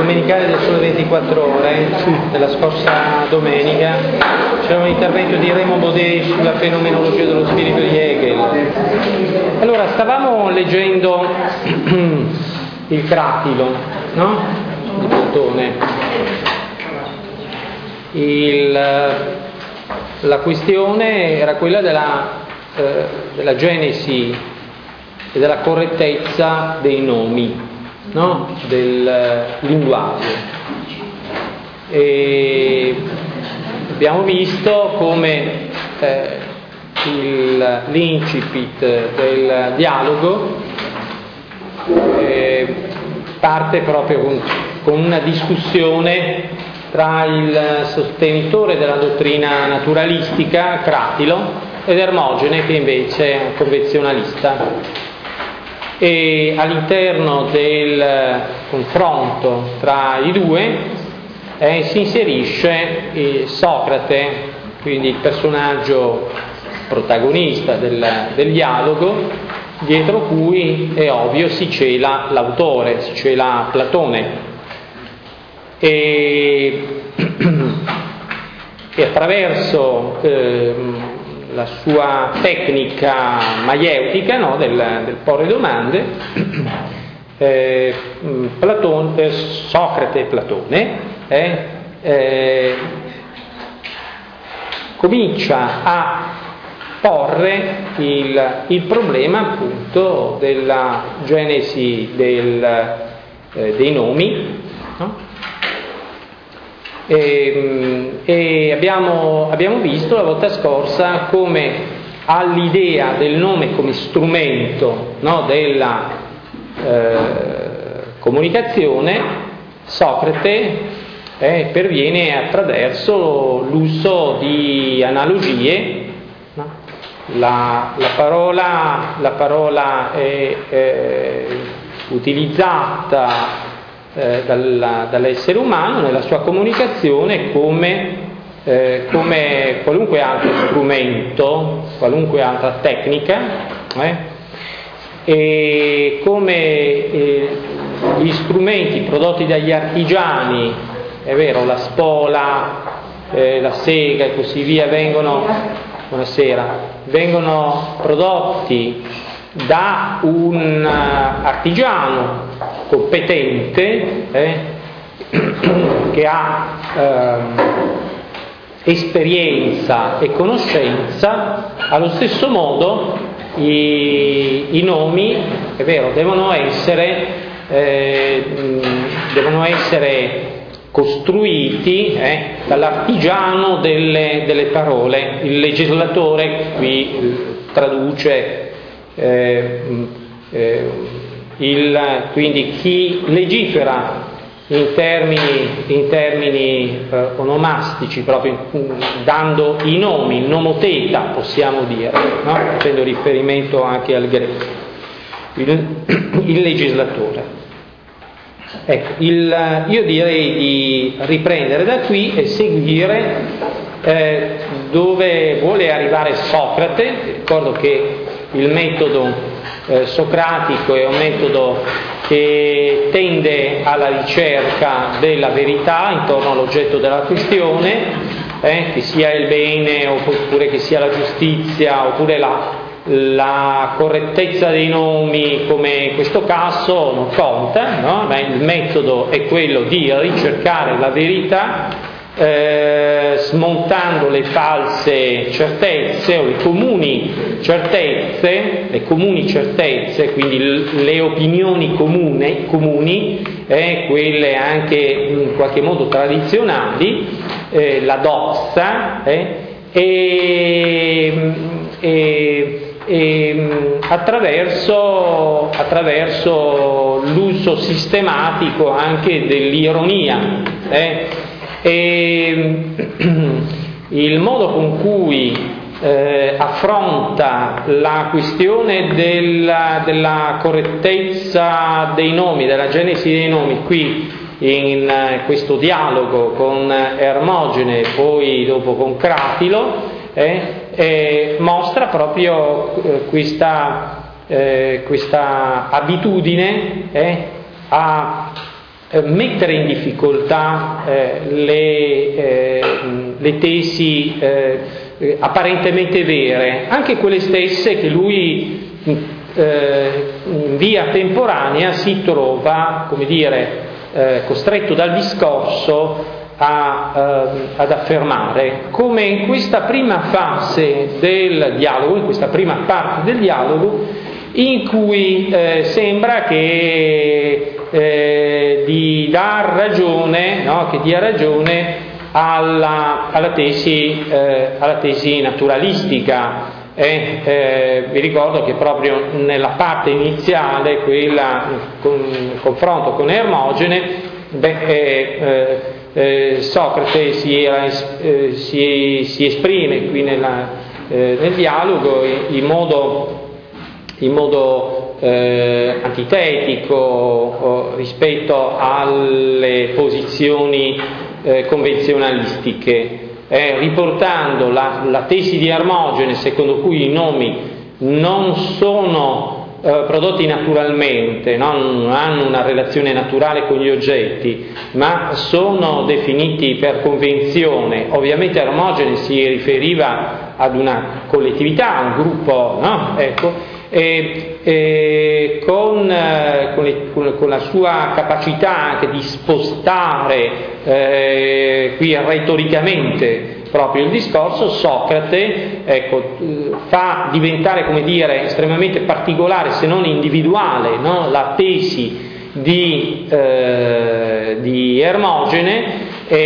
domenicale del Sole 24 Ore, della scorsa domenica, c'era un intervento di Raymond Baudet sulla fenomenologia dello spirito di Hegel. Allora, stavamo leggendo il Cratilo, no? Di Platone. La questione era quella della genesi e della correttezza dei nomi, no? Del linguaggio. E abbiamo visto come l'incipit del dialogo parte proprio con una discussione tra il sostenitore della dottrina naturalistica, Cratilo, ed Ermogene, che invece è un convenzionalista. E all'interno del confronto tra i due si inserisce Socrate, quindi il personaggio protagonista del dialogo, dietro cui è ovvio si cela l'autore, si cela Platone. E attraverso la sua tecnica maieutica, no, del porre domande, Socrate e Platone comincia a porre il problema appunto della genesi dei nomi, no? E abbiamo visto la volta scorsa come all'idea del nome come strumento, no, della comunicazione, Socrate perviene attraverso l'uso di analogie, no? La parola è utilizzata dall'essere umano nella sua comunicazione come qualunque altro strumento, qualunque altra tecnica, e come gli strumenti prodotti dagli artigiani, è vero, la spola, la sega e così via, vengono prodotti da un artigiano competente che ha esperienza e conoscenza. Allo stesso modo i nomi, è vero, devono essere costruiti dall'artigiano delle parole. Il legislatore qui traduce quindi chi legifera in termini onomastici, proprio dando i nomi, nomoteta possiamo dire, no? Facendo riferimento anche al greco, il legislatore. Ecco, io direi di riprendere da qui e seguire dove vuole arrivare Socrate. Ricordo che il metodo socratico è un metodo che tende alla ricerca della verità intorno all'oggetto della questione, che sia il bene oppure che sia la giustizia oppure la correttezza dei nomi, come in questo caso non conta, no? Ma il metodo è quello di ricercare la verità smontando le false certezze o le comuni certezze, quindi le opinioni comuni, quelle anche in qualche modo tradizionali, la doxa, attraverso l'uso sistematico anche dell'ironia. E il modo con cui affronta la questione della correttezza dei nomi, della genesi dei nomi qui in questo dialogo con Ermogene e poi dopo con Cratilo, mostra proprio questa abitudine a mettere in difficoltà le tesi apparentemente vere, anche quelle stesse che lui in via temporanea si trova, come dire, costretto dal discorso ad affermare, come in questa prima fase del dialogo, in questa prima parte del dialogo, in cui sembra che dia ragione alla tesi naturalistica. Vi ricordo che proprio nella parte iniziale, quella con il confronto con Ermogene, Socrate si esprime qui nel dialogo in modo antitetico rispetto alle posizioni convenzionalistiche, riportando la tesi di Ermogene secondo cui i nomi non sono prodotti naturalmente, non hanno una relazione naturale con gli oggetti, ma sono definiti per convenzione. Ovviamente Ermogene si riferiva ad una collettività, a un gruppo, no? Ecco. Con la sua capacità anche di spostare qui retoricamente proprio il discorso, Socrate fa diventare, come dire, estremamente particolare, se non individuale, no? La tesi di Ermogene,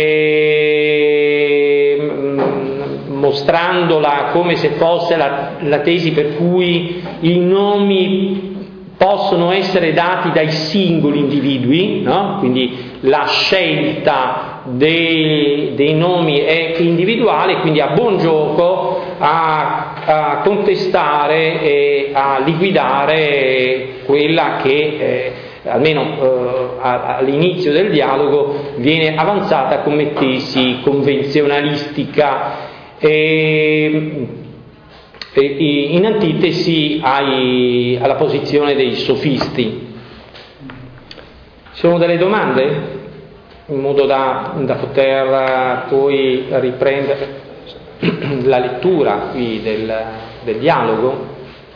mostrandola come se fosse la tesi per cui i nomi possono essere dati dai singoli individui, no? Quindi la scelta dei nomi è individuale, quindi ha buon gioco a contestare e a liquidare quella che almeno all'inizio del dialogo viene avanzata come tesi convenzionalistica, in antitesi alla posizione dei sofisti. Ci sono delle domande? In modo da poter poi riprendere la lettura qui del dialogo.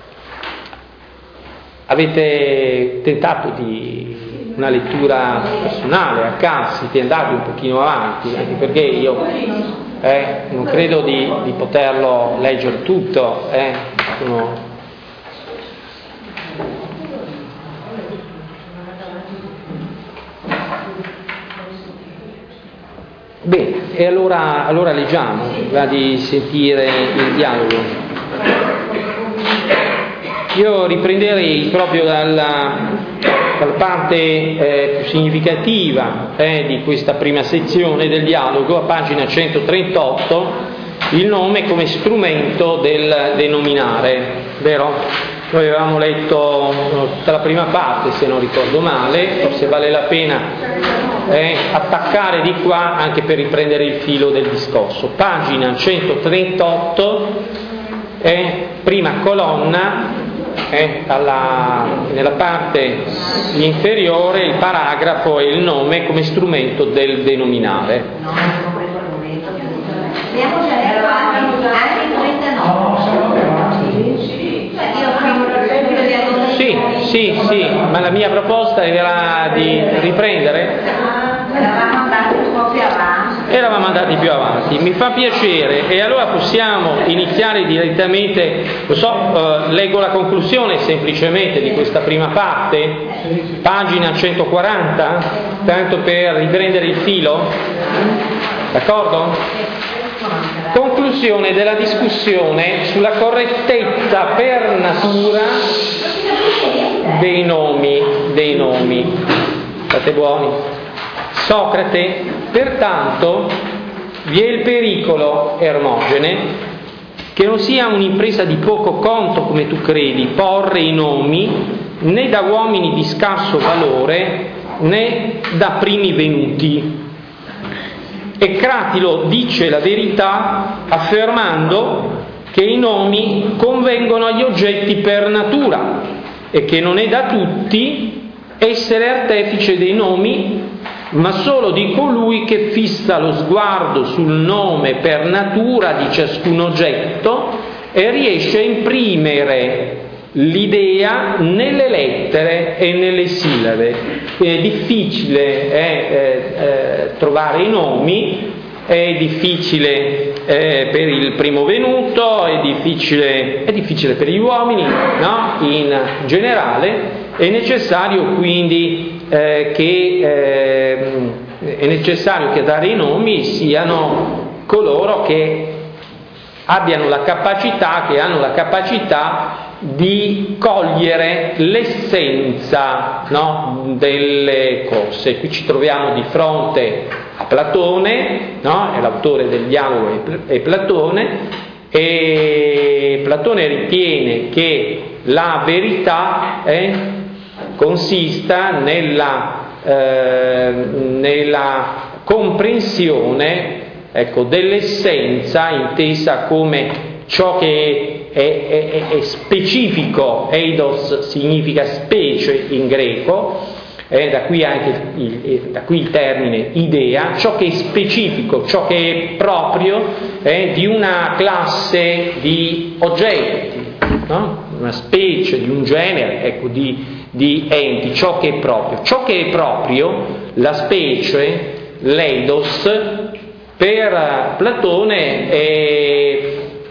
Avete tentato di una lettura personale a casa, siete andati un pochino avanti, anche perché io non credo di poterlo leggere tutto. Bene, e allora leggiamo, va di sentire il dialogo. Io riprenderei proprio dalla parte più significativa di questa prima sezione del dialogo, a pagina 138, il nome come strumento del denominare, vero? Noi avevamo letto tutta la prima parte, se non ricordo male, forse vale la pena attaccare di qua anche per riprendere il filo del discorso. Pagina 138, prima colonna, nella parte inferiore il paragrafo e il nome come strumento del denominare. Abbiamo già letto anche il 39. Sì, ma la mia proposta era di riprendere. Eravamo andati più avanti, mi fa piacere, e allora possiamo iniziare direttamente. Leggo la conclusione semplicemente di questa prima parte, pagina 140, tanto per riprendere il filo, d'accordo? Conclusione della discussione sulla correttezza per natura dei nomi. State buoni. Socrate, pertanto, vi è il pericolo, Ermogene, che non sia un'impresa di poco conto, come tu credi, porre i nomi né da uomini di scarso valore né da primi venuti. E Cratilo dice la verità affermando che i nomi convengono agli oggetti per natura e che non è da tutti essere artefice dei nomi ma solo di colui che fissa lo sguardo sul nome per natura di ciascun oggetto e riesce a imprimere l'idea nelle lettere e nelle sillabe. È difficile trovare i nomi, è difficile per il primo venuto, è difficile per gli uomini, no? In generale è necessario quindi che a dare i nomi siano coloro che hanno la capacità di cogliere l'essenza, no? Delle cose. Qui ci troviamo di fronte a Platone, no? È l'autore del dialogo, è Platone, e Platone ritiene che la verità consista nella comprensione, ecco, dell'essenza intesa come ciò che è specifico. Eidos significa specie in greco, da qui il termine idea, ciò che è specifico, ciò che è proprio di una classe di oggetti, no? Una specie, di un genere, ecco, di enti, ciò che è proprio, la specie, l'eidos, per Platone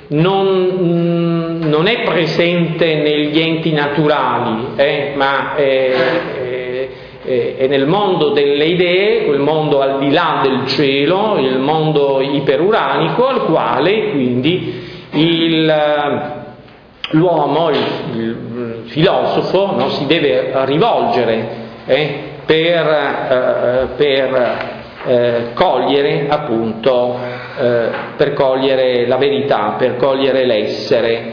non è presente negli enti naturali, ma è nel mondo delle idee, quel mondo al di là del cielo, il mondo iperuranico, al quale quindi l'uomo, il filosofo, no, si deve rivolgere per cogliere appunto, per cogliere la verità, per cogliere l'essere.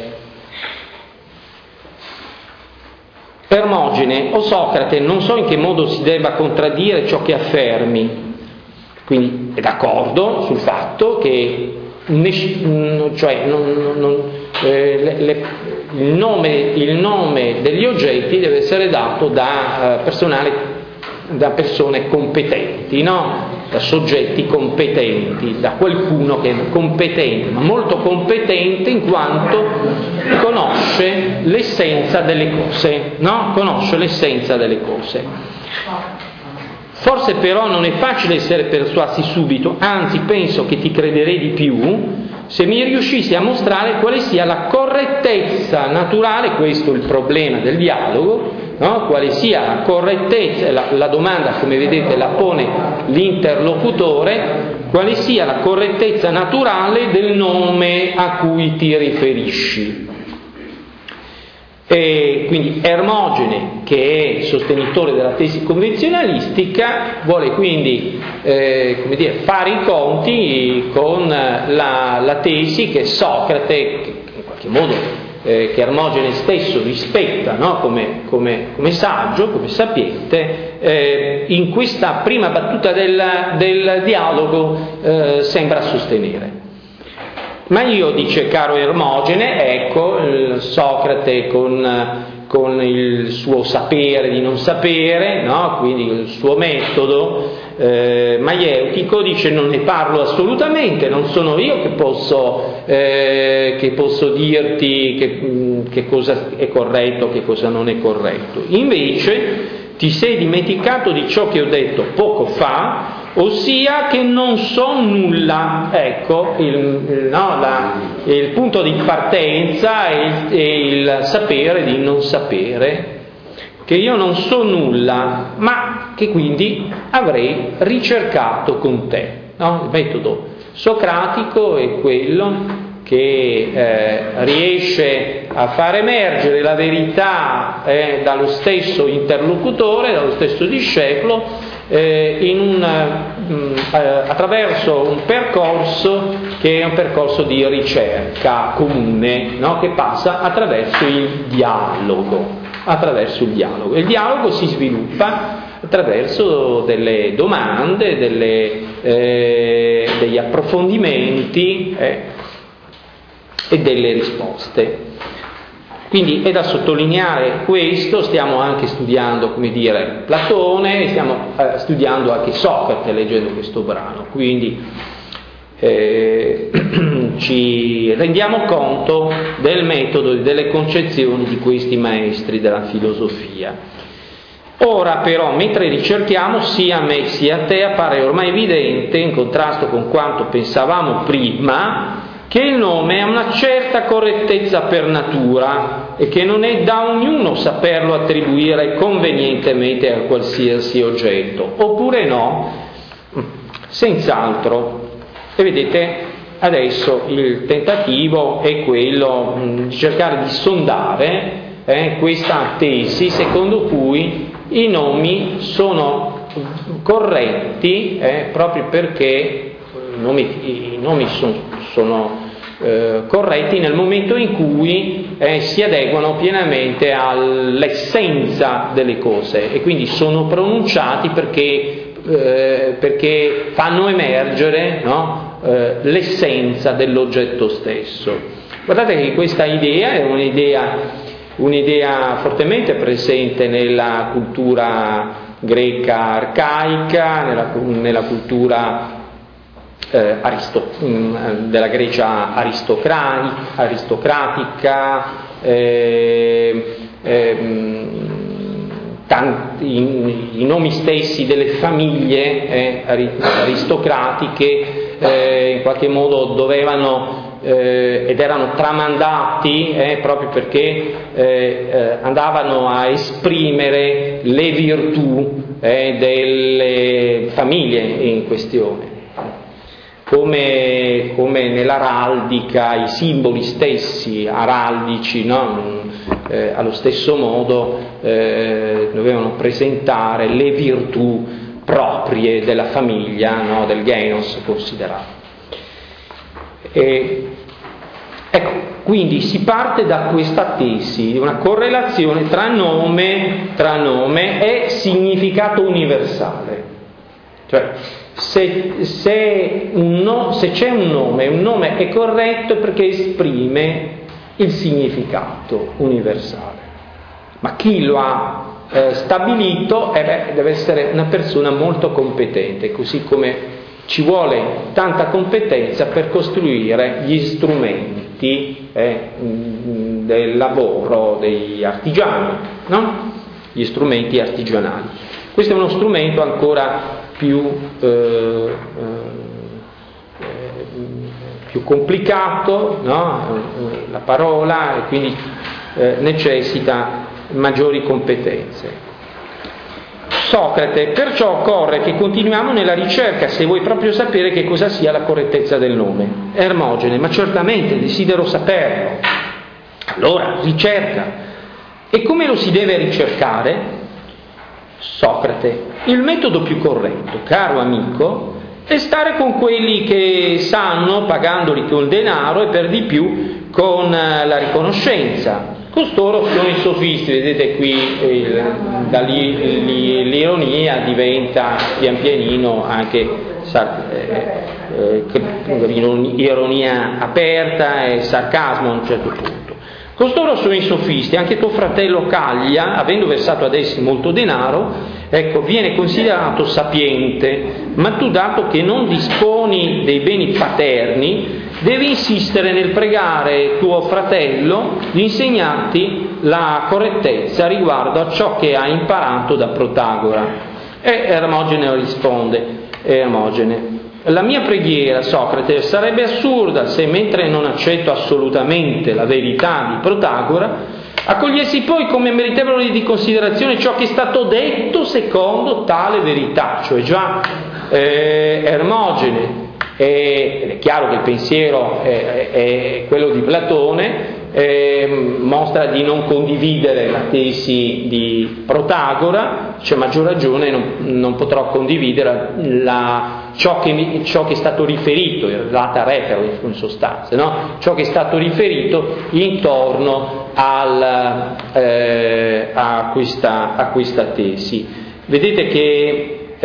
Ermogene o Socrate, non so in che modo si debba contraddire ciò che affermi. Quindi è d'accordo sul fatto che il nome degli oggetti deve essere dato da persone competenti, no? Da soggetti competenti, da qualcuno che è competente, ma molto competente in quanto conosce l'essenza delle cose, no? Conosce l'essenza delle cose. Forse però non è facile essere persuasi subito, anzi penso che ti crederei di più se mi riuscissi a mostrare quale sia la correttezza naturale, questo è il problema del dialogo, no? Quale sia la correttezza, la domanda, come vedete, la pone l'interlocutore, quale sia la correttezza naturale del nome a cui ti riferisci. E quindi Ermogene, che è sostenitore della tesi convenzionalistica, vuole quindi fare i conti con la tesi che Socrate, in qualche modo che Ermogene stesso rispetta, no? come saggio, come sapiente, in questa prima battuta del dialogo sembra sostenere. Ma io, dice caro Ermogene, ecco, Socrate con il suo sapere di non sapere, no? Quindi il suo metodo maieutico, dice: non ne parlo assolutamente, non sono io che posso dirti che cosa è corretto, che cosa non è corretto. Invece ti sei dimenticato di ciò che ho detto poco fa, ossia che non so nulla. Ecco, il punto di partenza è il sapere di non sapere, che io non so nulla, ma che quindi avrei ricercato con te, no? Il metodo socratico è quello che riesce a far emergere la verità dallo stesso interlocutore, dallo stesso discepolo, attraverso un percorso che è un percorso di ricerca comune, no? Che passa attraverso il dialogo. Il dialogo si sviluppa attraverso delle domande, degli approfondimenti e delle risposte. Quindi è da sottolineare questo, stiamo anche studiando, come dire, Platone, stiamo studiando anche Socrate leggendo questo brano, quindi ci rendiamo conto del metodo e delle concezioni di questi maestri della filosofia. Ora però, mentre ricerchiamo, sia a me sia a te appare ormai evidente, in contrasto con quanto pensavamo prima, che il nome ha una certa correttezza per natura e che non è da ognuno saperlo attribuire convenientemente a qualsiasi oggetto, oppure no? Senz'altro. E vedete, adesso il tentativo è quello di cercare di sondare questa tesi secondo cui i nomi sono corretti proprio perché i nomi sono corretti nel momento in cui si adeguano pienamente all'essenza delle cose e quindi sono pronunciati perché fanno emergere, no, l'essenza dell'oggetto stesso. Guardate che questa idea è un'idea fortemente presente nella cultura greca arcaica, nella cultura della Grecia aristocratica, i nomi stessi delle famiglie aristocratiche in qualche modo dovevano ed erano tramandati proprio perché andavano a esprimere le virtù delle famiglie in questione. Come nell'araldica i simboli stessi araldici, no? Allo stesso modo dovevano presentare le virtù proprie della famiglia, no? Del genos considerato. Ecco, quindi si parte da questa tesi di una correlazione tra nome e significato universale. Cioè, se c'è un nome è corretto perché esprime il significato universale. Ma chi lo ha stabilito deve essere una persona molto competente, così come ci vuole tanta competenza per costruire gli strumenti del lavoro degli artigiani, no? Gli strumenti artigianali. Questo è uno strumento ancora più complicato, no? La parola, e quindi necessita maggiori competenze. Socrate, perciò occorre che continuiamo nella ricerca se vuoi proprio sapere che cosa sia la correttezza del nome. Ermogene, ma certamente desidero saperlo. Allora, ricerca. E come lo si deve ricercare? Socrate, il metodo più corretto, caro amico, è stare con quelli che sanno, pagandoli con denaro e per di più con la riconoscenza. Costoro sono i sofisti, vedete qui l'ironia diventa pian pianino anche ironia aperta e sarcasmo a un certo punto. Costoro sono i sofisti, anche tuo fratello Caglia, avendo versato ad essi molto denaro, ecco, viene considerato sapiente, ma tu, dato che non disponi dei beni paterni, devi insistere nel pregare tuo fratello di insegnarti la correttezza riguardo a ciò che ha imparato da Protagora. E Ermogene risponde, Ermogene, la mia preghiera, Socrate, sarebbe assurda se, mentre non accetto assolutamente la verità di Protagora, accogliessi poi come meritevole di considerazione ciò che è stato detto secondo tale verità, cioè già Ermogene. Ed è chiaro che il pensiero è quello di Platone, mostra di non condividere la tesi di Protagora, c'è maggior ragione non potrò condividere ciò che è stato riferito, data refero in sostanza, no? Ciò che è stato riferito intorno a questa tesi. Vedete che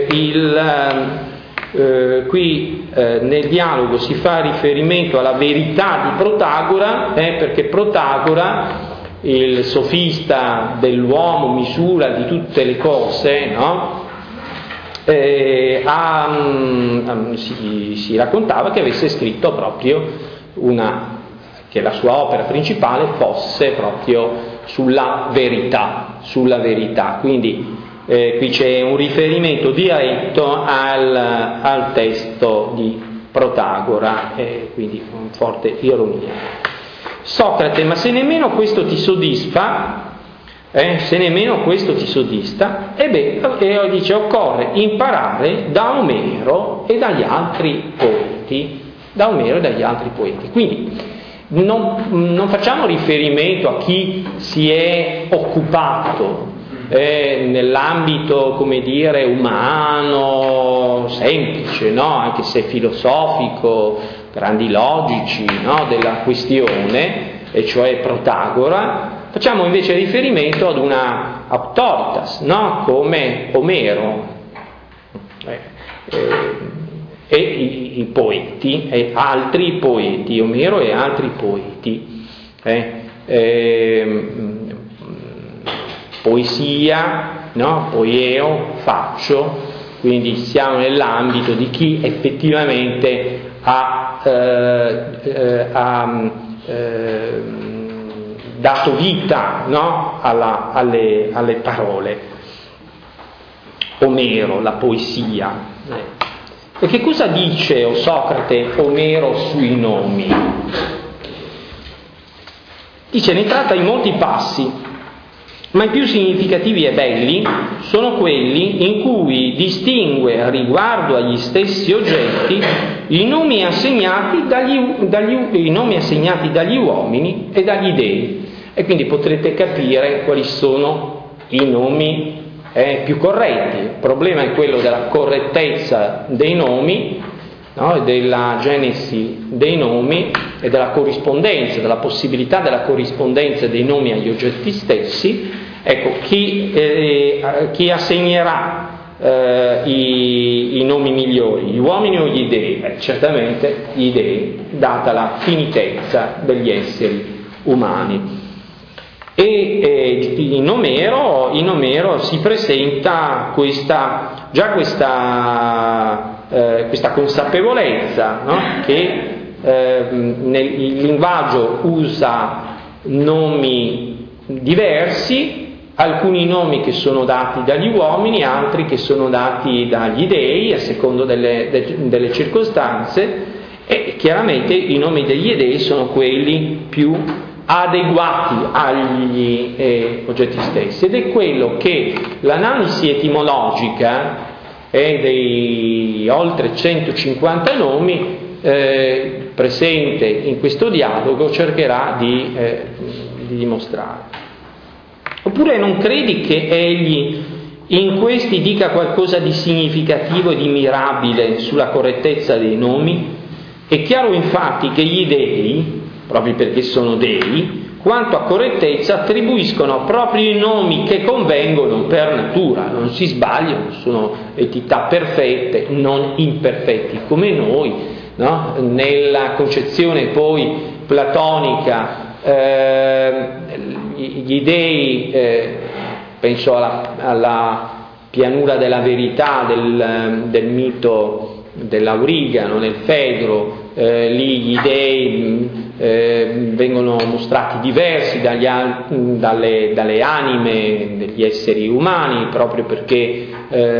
qui nel dialogo si fa riferimento alla verità di Protagora, perché Protagora il sofista dell'uomo, misura di tutte le cose, no? Si raccontava che avesse scritto proprio che la sua opera principale fosse proprio sulla verità. Quindi qui c'è un riferimento diretto al testo di Protagora, quindi con forte ironia. Socrate, ma se nemmeno questo ti soddisfa, dice, occorre imparare da Omero e dagli altri poeti. Quindi non facciamo riferimento a chi si è occupato nell'ambito, come dire, umano, semplice, no? Anche se filosofico, grandi logici, no? Della questione, e cioè Protagora. Facciamo invece riferimento ad una autoritas, no? Come Omero e i poeti, e altri poeti, Omero e altri poeti. Poesia, no? Poieo, faccio, quindi siamo nell'ambito di chi effettivamente ha dato vita, no? alle parole. Omero, la poesia. E che cosa dice Socrate, Omero, sui nomi? Dice, ne tratta in molti passi, ma i più significativi e belli sono quelli in cui distingue riguardo agli stessi oggetti i nomi assegnati dagli uomini e dagli dei. E quindi potrete capire quali sono i nomi più corretti. Il problema è quello della correttezza dei nomi, no? E della genesi dei nomi e della corrispondenza, della possibilità della corrispondenza dei nomi agli oggetti stessi. Ecco, chi assegnerà i nomi migliori, gli uomini o gli dei? Certamente gli dei, data la finitezza degli esseri umani. E in Omero si presenta questa consapevolezza, no? Che il linguaggio usa nomi diversi, alcuni nomi che sono dati dagli uomini, altri che sono dati dagli dei a secondo delle circostanze, e chiaramente i nomi degli dei sono quelli più adeguati agli oggetti stessi, ed è quello che l'analisi etimologica dei oltre 150 nomi presente in questo dialogo cercherà di dimostrare. Oppure non credi che egli in questi dica qualcosa di significativo e di mirabile sulla correttezza dei nomi? È chiaro infatti che gli dei, proprio perché sono dei, quanto a correttezza attribuiscono proprio i nomi che convengono per natura, non si sbagliano, sono entità perfette, non imperfetti come noi, no? Nella concezione poi platonica gli dei, penso alla pianura della verità del mito dell'Aurigano nel Fedro, lì gli dei vengono mostrati diversi dalle anime degli esseri umani, proprio perché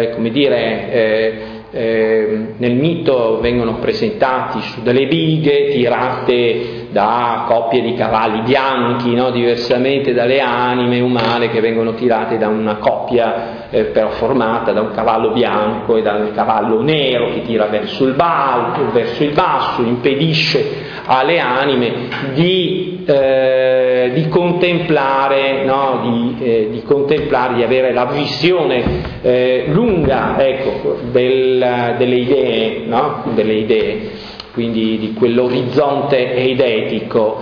nel mito vengono presentati su delle bighe tirate da coppie di cavalli bianchi, no? Diversamente dalle anime umane che vengono tirate da una coppia però formata da un cavallo bianco e dal cavallo nero che tira verso il basso, impedisce alle anime di contemplare, no? di contemplare, di avere la visione lunga, ecco, delle idee, no? Delle idee, quindi di quell'orizzonte eidetico.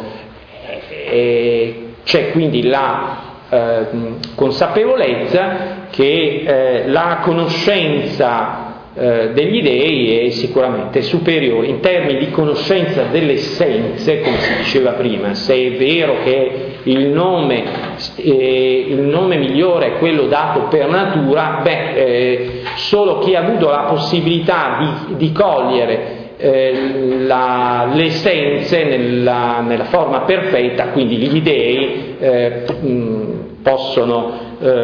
C'è quindi la consapevolezza che la conoscenza degli dei è sicuramente superiore in termini di conoscenza delle essenze, come si diceva prima. Se è vero che il nome migliore è quello dato per natura, solo chi ha avuto la possibilità di cogliere le essenze nella forma perfetta, quindi gli dei possono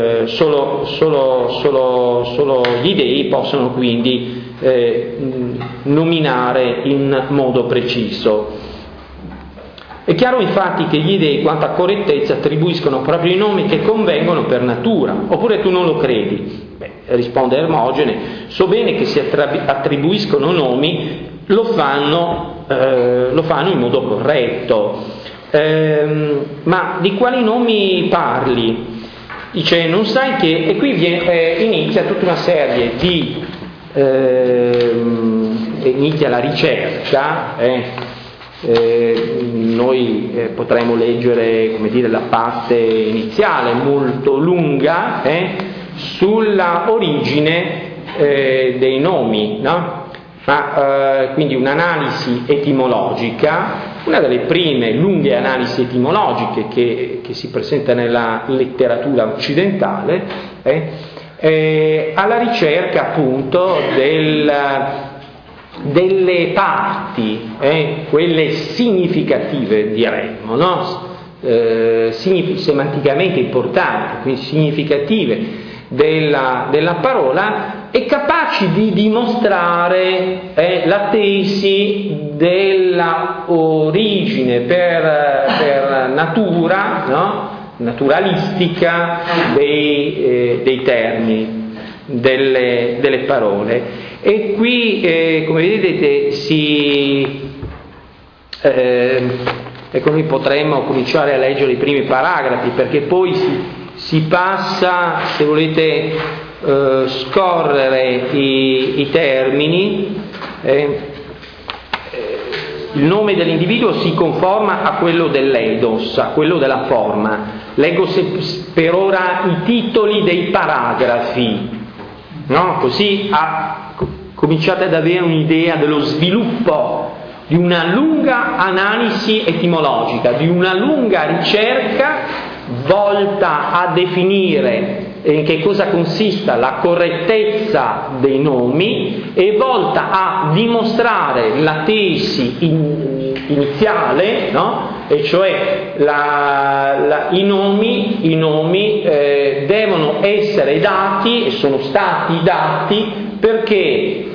solo gli dei possono quindi nominare in modo preciso. È chiaro infatti che gli dei, quanto a correttezza, attribuiscono proprio i nomi che convengono per natura, oppure tu non lo credi? Risponde Ermogene: so bene che si attribuiscono nomi, lo fanno in modo corretto. Ma di quali nomi parli? Dice, non sai che... E qui inizia tutta una serie di... inizia la ricerca, noi potremmo leggere, come dire, la parte iniziale molto lunga sulla origine dei nomi, no? Quindi un'analisi etimologica, una delle prime lunghe analisi etimologiche che si presenta nella letteratura occidentale, alla ricerca appunto delle parti, quelle significative, diremmo, no? Semanticamente importanti, quindi significative della parola, e capaci di dimostrare la tesi della origine per natura, no? Naturalistica dei termini, delle parole. E qui, come vedete, ecco, noi potremmo cominciare a leggere i primi paragrafi, perché poi si passa, se volete scorrere i termini, il nome dell'individuo si conforma a quello dell'eidos, a quello della forma. Leggo per ora i titoli dei paragrafi, no? Così cominciate ad avere un'idea dello sviluppo di una lunga analisi etimologica, di una lunga ricerca volta a definire in che cosa consista la correttezza dei nomi e volta a dimostrare la tesi iniziale, no? E cioè i nomi devono essere dati, e sono stati dati, perché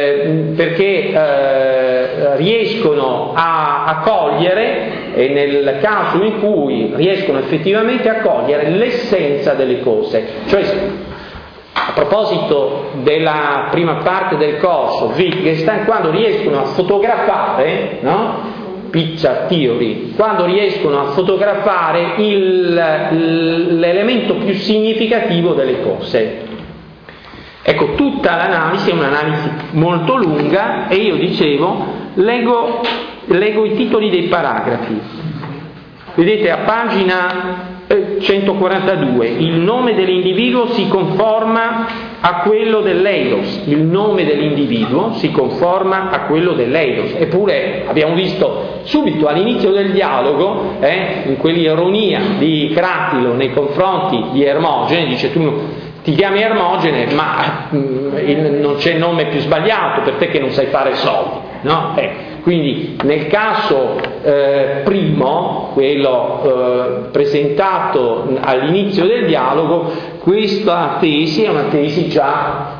riescono a cogliere, e nel caso in cui riescono effettivamente a cogliere l'essenza delle cose. Cioè, a proposito della prima parte del corso, Wittgenstein, quando riescono a fotografare, no? Picture Theory, quando riescono a fotografare l'elemento più significativo delle cose. Ecco, tutta l'analisi è un'analisi molto lunga, e io dicevo, leggo i titoli dei paragrafi. Vedete, a pagina 142, il nome dell'individuo si conforma a quello dell'eidos. Il nome dell'individuo si conforma a quello dell'eidos. Eppure abbiamo visto subito all'inizio del dialogo, in quell'ironia di Cratilo nei confronti di Ermogene, dice: tu ti chiami Ermogene, ma non c'è nome più sbagliato per te che non sai fare soldi, no? Quindi nel caso primo, quello presentato all'inizio del dialogo, questa tesi è una tesi già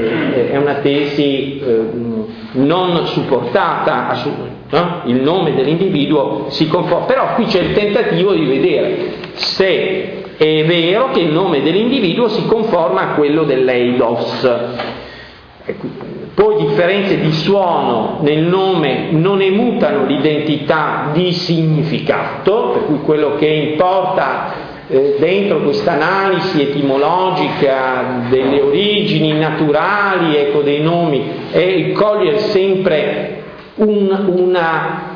non supportata, no? Il nome dell'individuo si conforma, però qui c'è il tentativo di vedere se è vero che il nome dell'individuo si conforma a quello dell'eidos. Poi differenze di suono nel nome non emutano l'identità di significato, per cui quello che importa dentro questa analisi etimologica delle origini naturali, ecco, dei nomi, è cogliere sempre una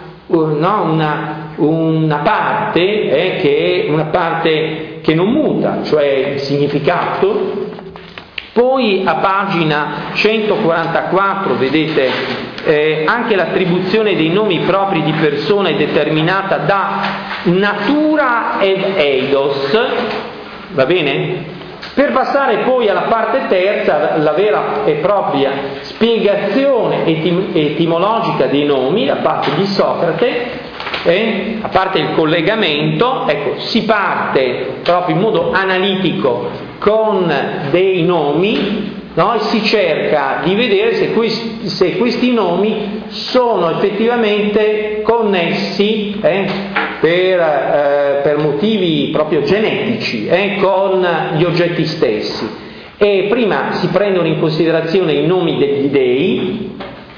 parte che è una parte che non muta, cioè il significato. Poi a pagina 144 vedete anche l'attribuzione dei nomi propri di persona è determinata da natura ed eidos, va bene? Per passare poi alla parte terza, la vera e propria spiegazione etimologica dei nomi da parte di Socrate, a parte il collegamento, ecco, si parte proprio in modo analitico con dei nomi, no? E si cerca di vedere se questi nomi sono effettivamente connessi per motivi proprio genetici con gli oggetti stessi. E prima si prendono in considerazione i nomi degli dei,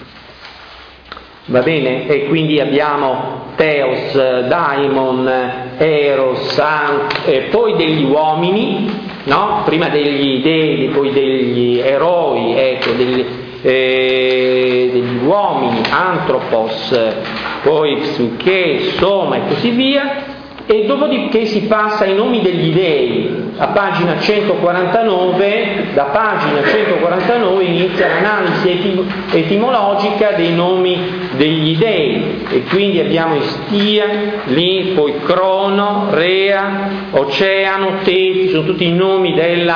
va bene? E quindi abbiamo Theos, Daimon, Eros, poi degli uomini, no? Prima degli dei, poi degli eroi, ecco, degli uomini, Anthropos, poi Psiche, Soma e così via, e dopodiché si passa ai nomi degli dei. A pagina 149, da pagina 149 inizia l'analisi etimologica dei nomi degli dei, e quindi abbiamo Istia, lì, poi Crono, Rea, Oceano, Teti, sono tutti i nomi del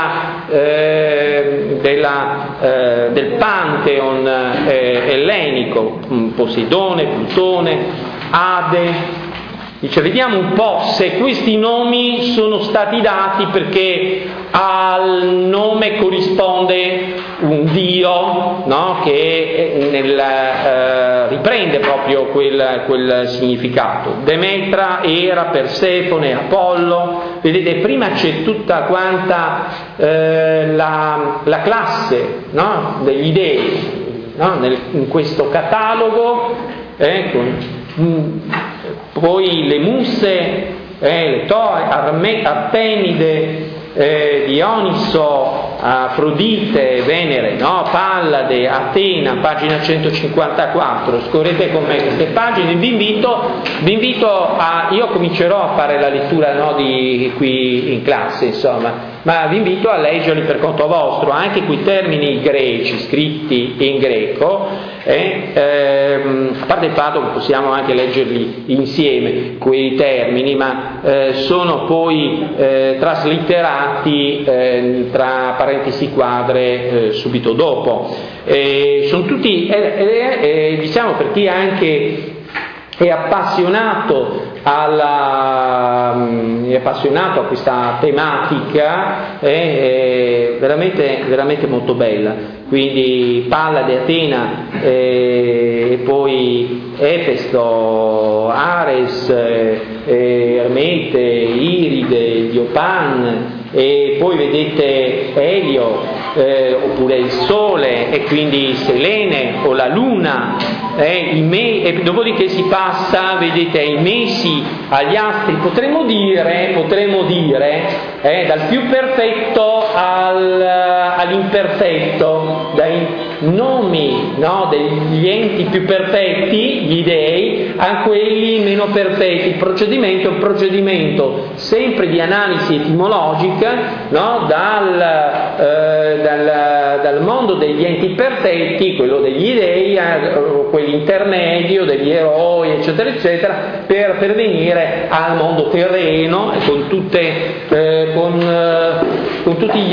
Pantheon ellenico, Poseidone, Plutone, Ade. Dice, vediamo un po' se questi nomi sono stati dati perché al nome corrisponde un dio, no? Che riprende proprio quel significato. Demetra, Era, Persefone, Apollo. Vedete, prima c'è tutta quanta la classe, no? Degli dei, no? In questo catalogo, poi le musse, le Toe, Artemide, Dioniso, Afrodite, Venere, no? Pallade, Atena, pagina 154. Scorrete con me queste pagine. Vi invito io comincerò a fare la lettura, no, di qui in classe, insomma, ma vi invito a leggerli per conto vostro, anche quei termini greci scritti in greco, a parte il fatto che possiamo anche leggerli insieme quei termini, ma sono poi traslitterati tra parentesi quadre subito dopo. Sono tutti, diciamo, per chi anche è appassionato a questa tematica, è veramente molto bella. Quindi Pallade, Atena, e poi Efesto, Ares, Ermete, Iride, Diopan, e poi vedete Elio, oppure il Sole, e quindi Selene o la Luna, e dopodiché si passa, vedete, ai mesi, agli astri. Potremmo dire dal più perfetto all'imperfetto, dai nomi, no, degli enti più perfetti, gli dei, a quelli meno perfetti. Il procedimento è un procedimento sempre di analisi etimologica, no, dal mondo degli enti perfetti, quello degli dei, quell'intermedio degli eroi, eccetera eccetera, per venire al mondo terreno con tutti gli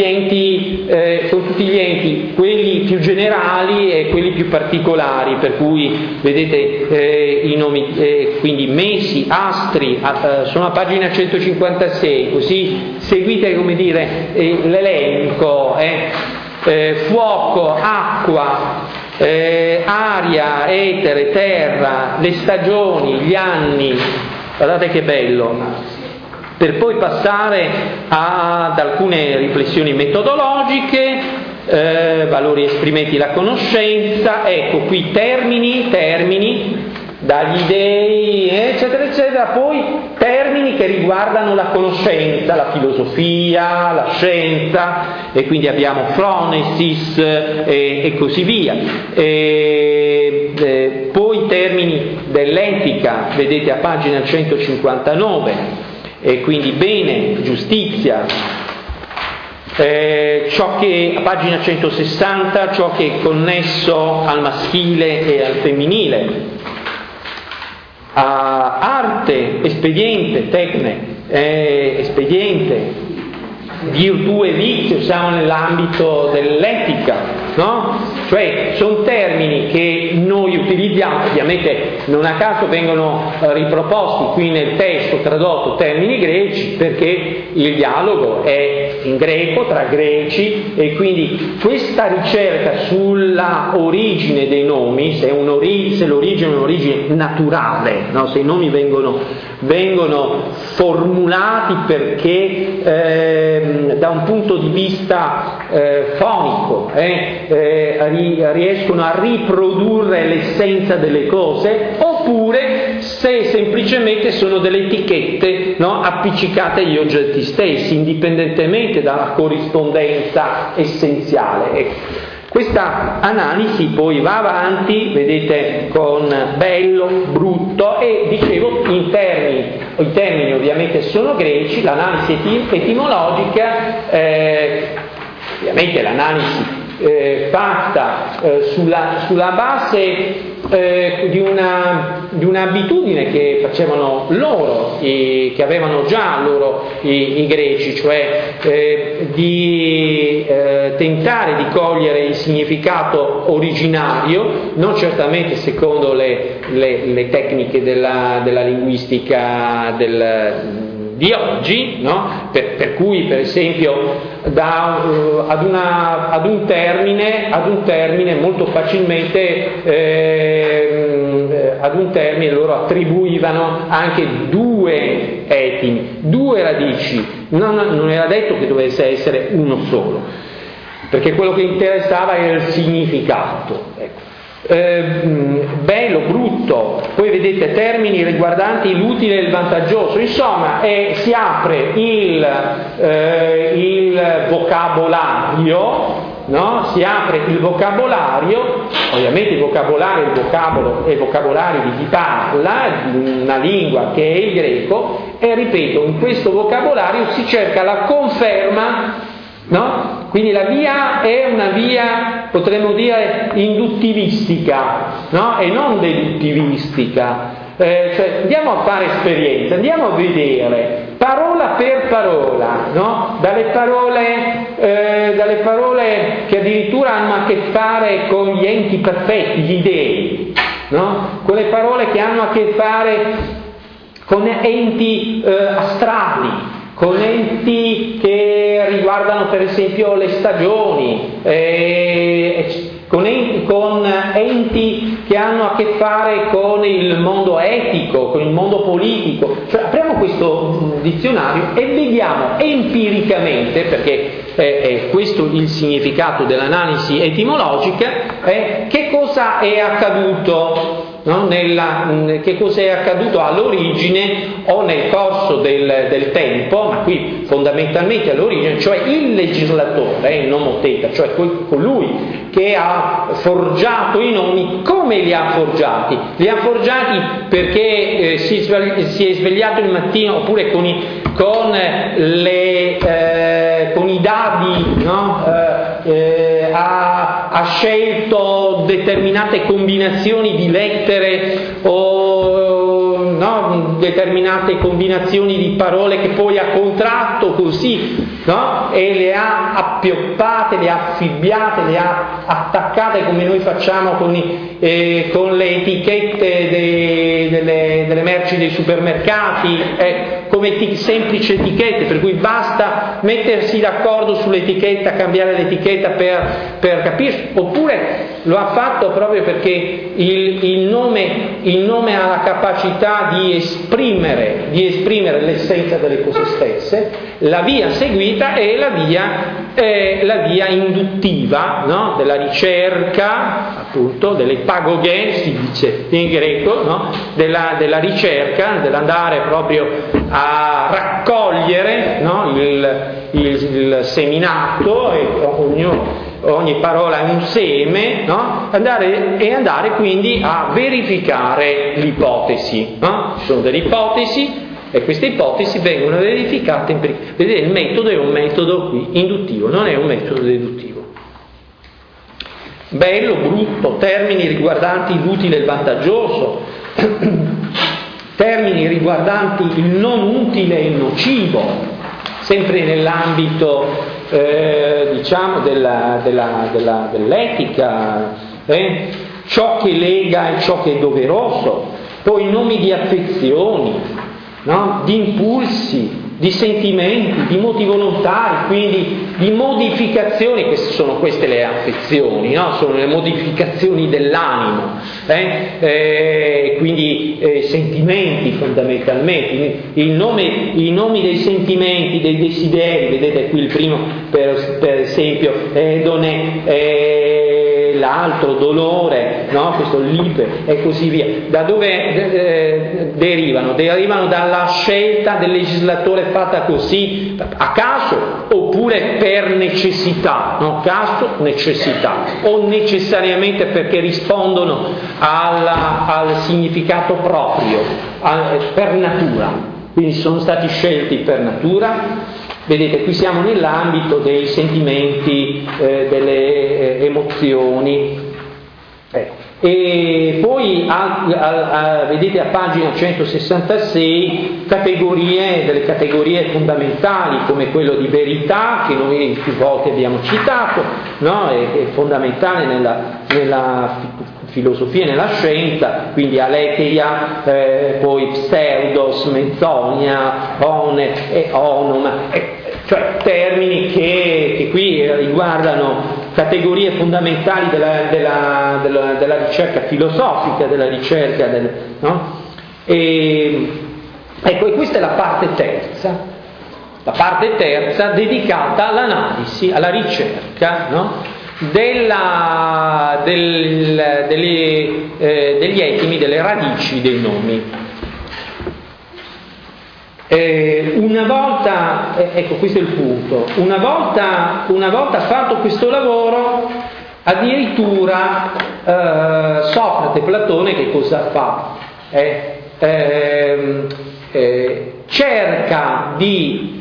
enti, quelli più generali e quelli più particolari, per cui vedete i nomi, quindi mesi, astri, sono a pagina 156, così seguite, come dire, l'elenco, fuoco, acqua, aria, etere, terra, le stagioni, gli anni, guardate che bello. Per poi passare ad alcune riflessioni metodologiche, valori esprimenti la conoscenza, ecco qui termini, dagli dei, eccetera, eccetera, poi termini che riguardano la conoscenza, la filosofia, la scienza, e quindi abbiamo phronesis e così via. Poi termini dell'etica, vedete a pagina 159, e quindi bene, giustizia, ciò che a pagina 160, ciò che è connesso al maschile e al femminile. arte, espediente, tecne, espediente, virtù e vizio, siamo nell'ambito dell'etica, no? Cioè sono termini che noi utilizziamo, ovviamente non a caso vengono riproposti qui nel testo tradotto termini greci, perché il dialogo è in greco tra greci e quindi questa ricerca sulla origine dei nomi, se l'origine è un'origine naturale, no? Se i nomi vengono formulati perché da un punto di vista fonico riescono a riprodurre l'essenza delle cose, oppure se semplicemente sono delle etichette, no, appiccicate agli oggetti stessi, indipendentemente dalla corrispondenza essenziale. Questa analisi poi va avanti, vedete, con bello, brutto, e dicevo i termini ovviamente sono greci, l'analisi etimologica, ovviamente l'analisi fatta sulla base di un'abitudine che facevano loro, che avevano già loro i greci, cioè di tentare di cogliere il significato originario, non certamente secondo le tecniche della linguistica di oggi, no? Per cui per esempio ad un termine molto facilmente ad un termine loro attribuivano anche due etimi, due radici, non era detto che dovesse essere uno solo, perché quello che interessava era il significato, ecco. Bello, brutto, poi vedete termini riguardanti l'utile e il vantaggioso, insomma si apre il vocabolario, no? Si apre il vocabolario, ovviamente il vocabolario è il vocabolario di chi parla, di una lingua che è il greco, e ripeto, in questo vocabolario si cerca la conferma, no? Quindi la via è una via, potremmo dire, induttivistica, no? E non deduttivistica. Cioè, andiamo a fare esperienza, andiamo a vedere parola per parola, no? Dalle parole che addirittura hanno a che fare con gli enti perfetti, gli dei, no? Con le parole che hanno a che fare con enti astrali, con enti che riguardano per esempio le stagioni, con enti che hanno a che fare con il mondo etico, con il mondo politico. Cioè, apriamo questo dizionario e vediamo empiricamente, perché è questo il significato dell'analisi etimologica, che cosa è accaduto, no? Che cosa è accaduto all'origine o nel corso del tempo, ma qui fondamentalmente all'origine, cioè il legislatore, il nomoteta, cioè colui che ha forgiato i nomi. Come li ha forgiati? Li ha forgiati perché si è svegliato il mattino, oppure con i dadi, no? Ha scelto determinate combinazioni di lettere o determinate combinazioni di parole che poi ha contratto così, no? E le ha appioppate, le ha affibbiate, le ha attaccate come noi facciamo con le etichette delle merci dei supermercati, come semplici etichette, per cui basta mettersi d'accordo sull'etichetta, cambiare l'etichetta per capirsi, oppure lo ha fatto proprio perché il nome ha la capacità di esprimere l'essenza delle cose stesse. La via seguita è la via induttiva, no? Della ricerca, appunto, dell'epagogè, si dice in greco, no? della ricerca, dell'andare proprio a raccogliere, no? il seminato, e ogni parola è un seme, no? Andare quindi a verificare l'ipotesi, no? Ci sono delle ipotesi e queste ipotesi vengono verificate vedete, il metodo è un metodo qui induttivo, non è un metodo deduttivo. Bello, brutto, termini riguardanti l'utile e il vantaggioso. termini riguardanti il non utile e il nocivo, sempre nell'ambito diciamo dell'etica, ciò che lega e ciò che è doveroso, poi nomi di affezioni, no? Di impulsi, di sentimenti, di moti volontari, quindi di modificazioni. Sono queste le affezioni, no? Sono le modificazioni dell'animo, quindi sentimenti fondamentalmente, i nomi dei sentimenti, dei desideri. Vedete qui il primo per esempio edone, l'altro dolore, no? Questo libe e così via. Da dove derivano? Derivano dalla scelta del legislatore fatta così a caso oppure per necessità, no? Caso, necessità, o necessariamente perché rispondono al significato proprio, per natura, quindi sono stati scelti per natura. Vedete, qui siamo nell'ambito dei sentimenti, delle emozioni. E poi vedete a pagina 166 delle categorie fondamentali, come quello di verità, che noi più volte abbiamo citato, no? È fondamentale nella filosofia e nella scienza, quindi aletheia, poi pseudos, menzogna, one e onum, cioè termini che qui riguardano categorie fondamentali della ricerca filosofica, della ricerca no? E questa è la parte terza dedicata all'analisi, alla ricerca, no? Degli etimi, delle radici dei nomi. Una volta, ecco questo è il punto, una volta fatto questo lavoro, addirittura Socrate, Platone che cosa fa? Cerca di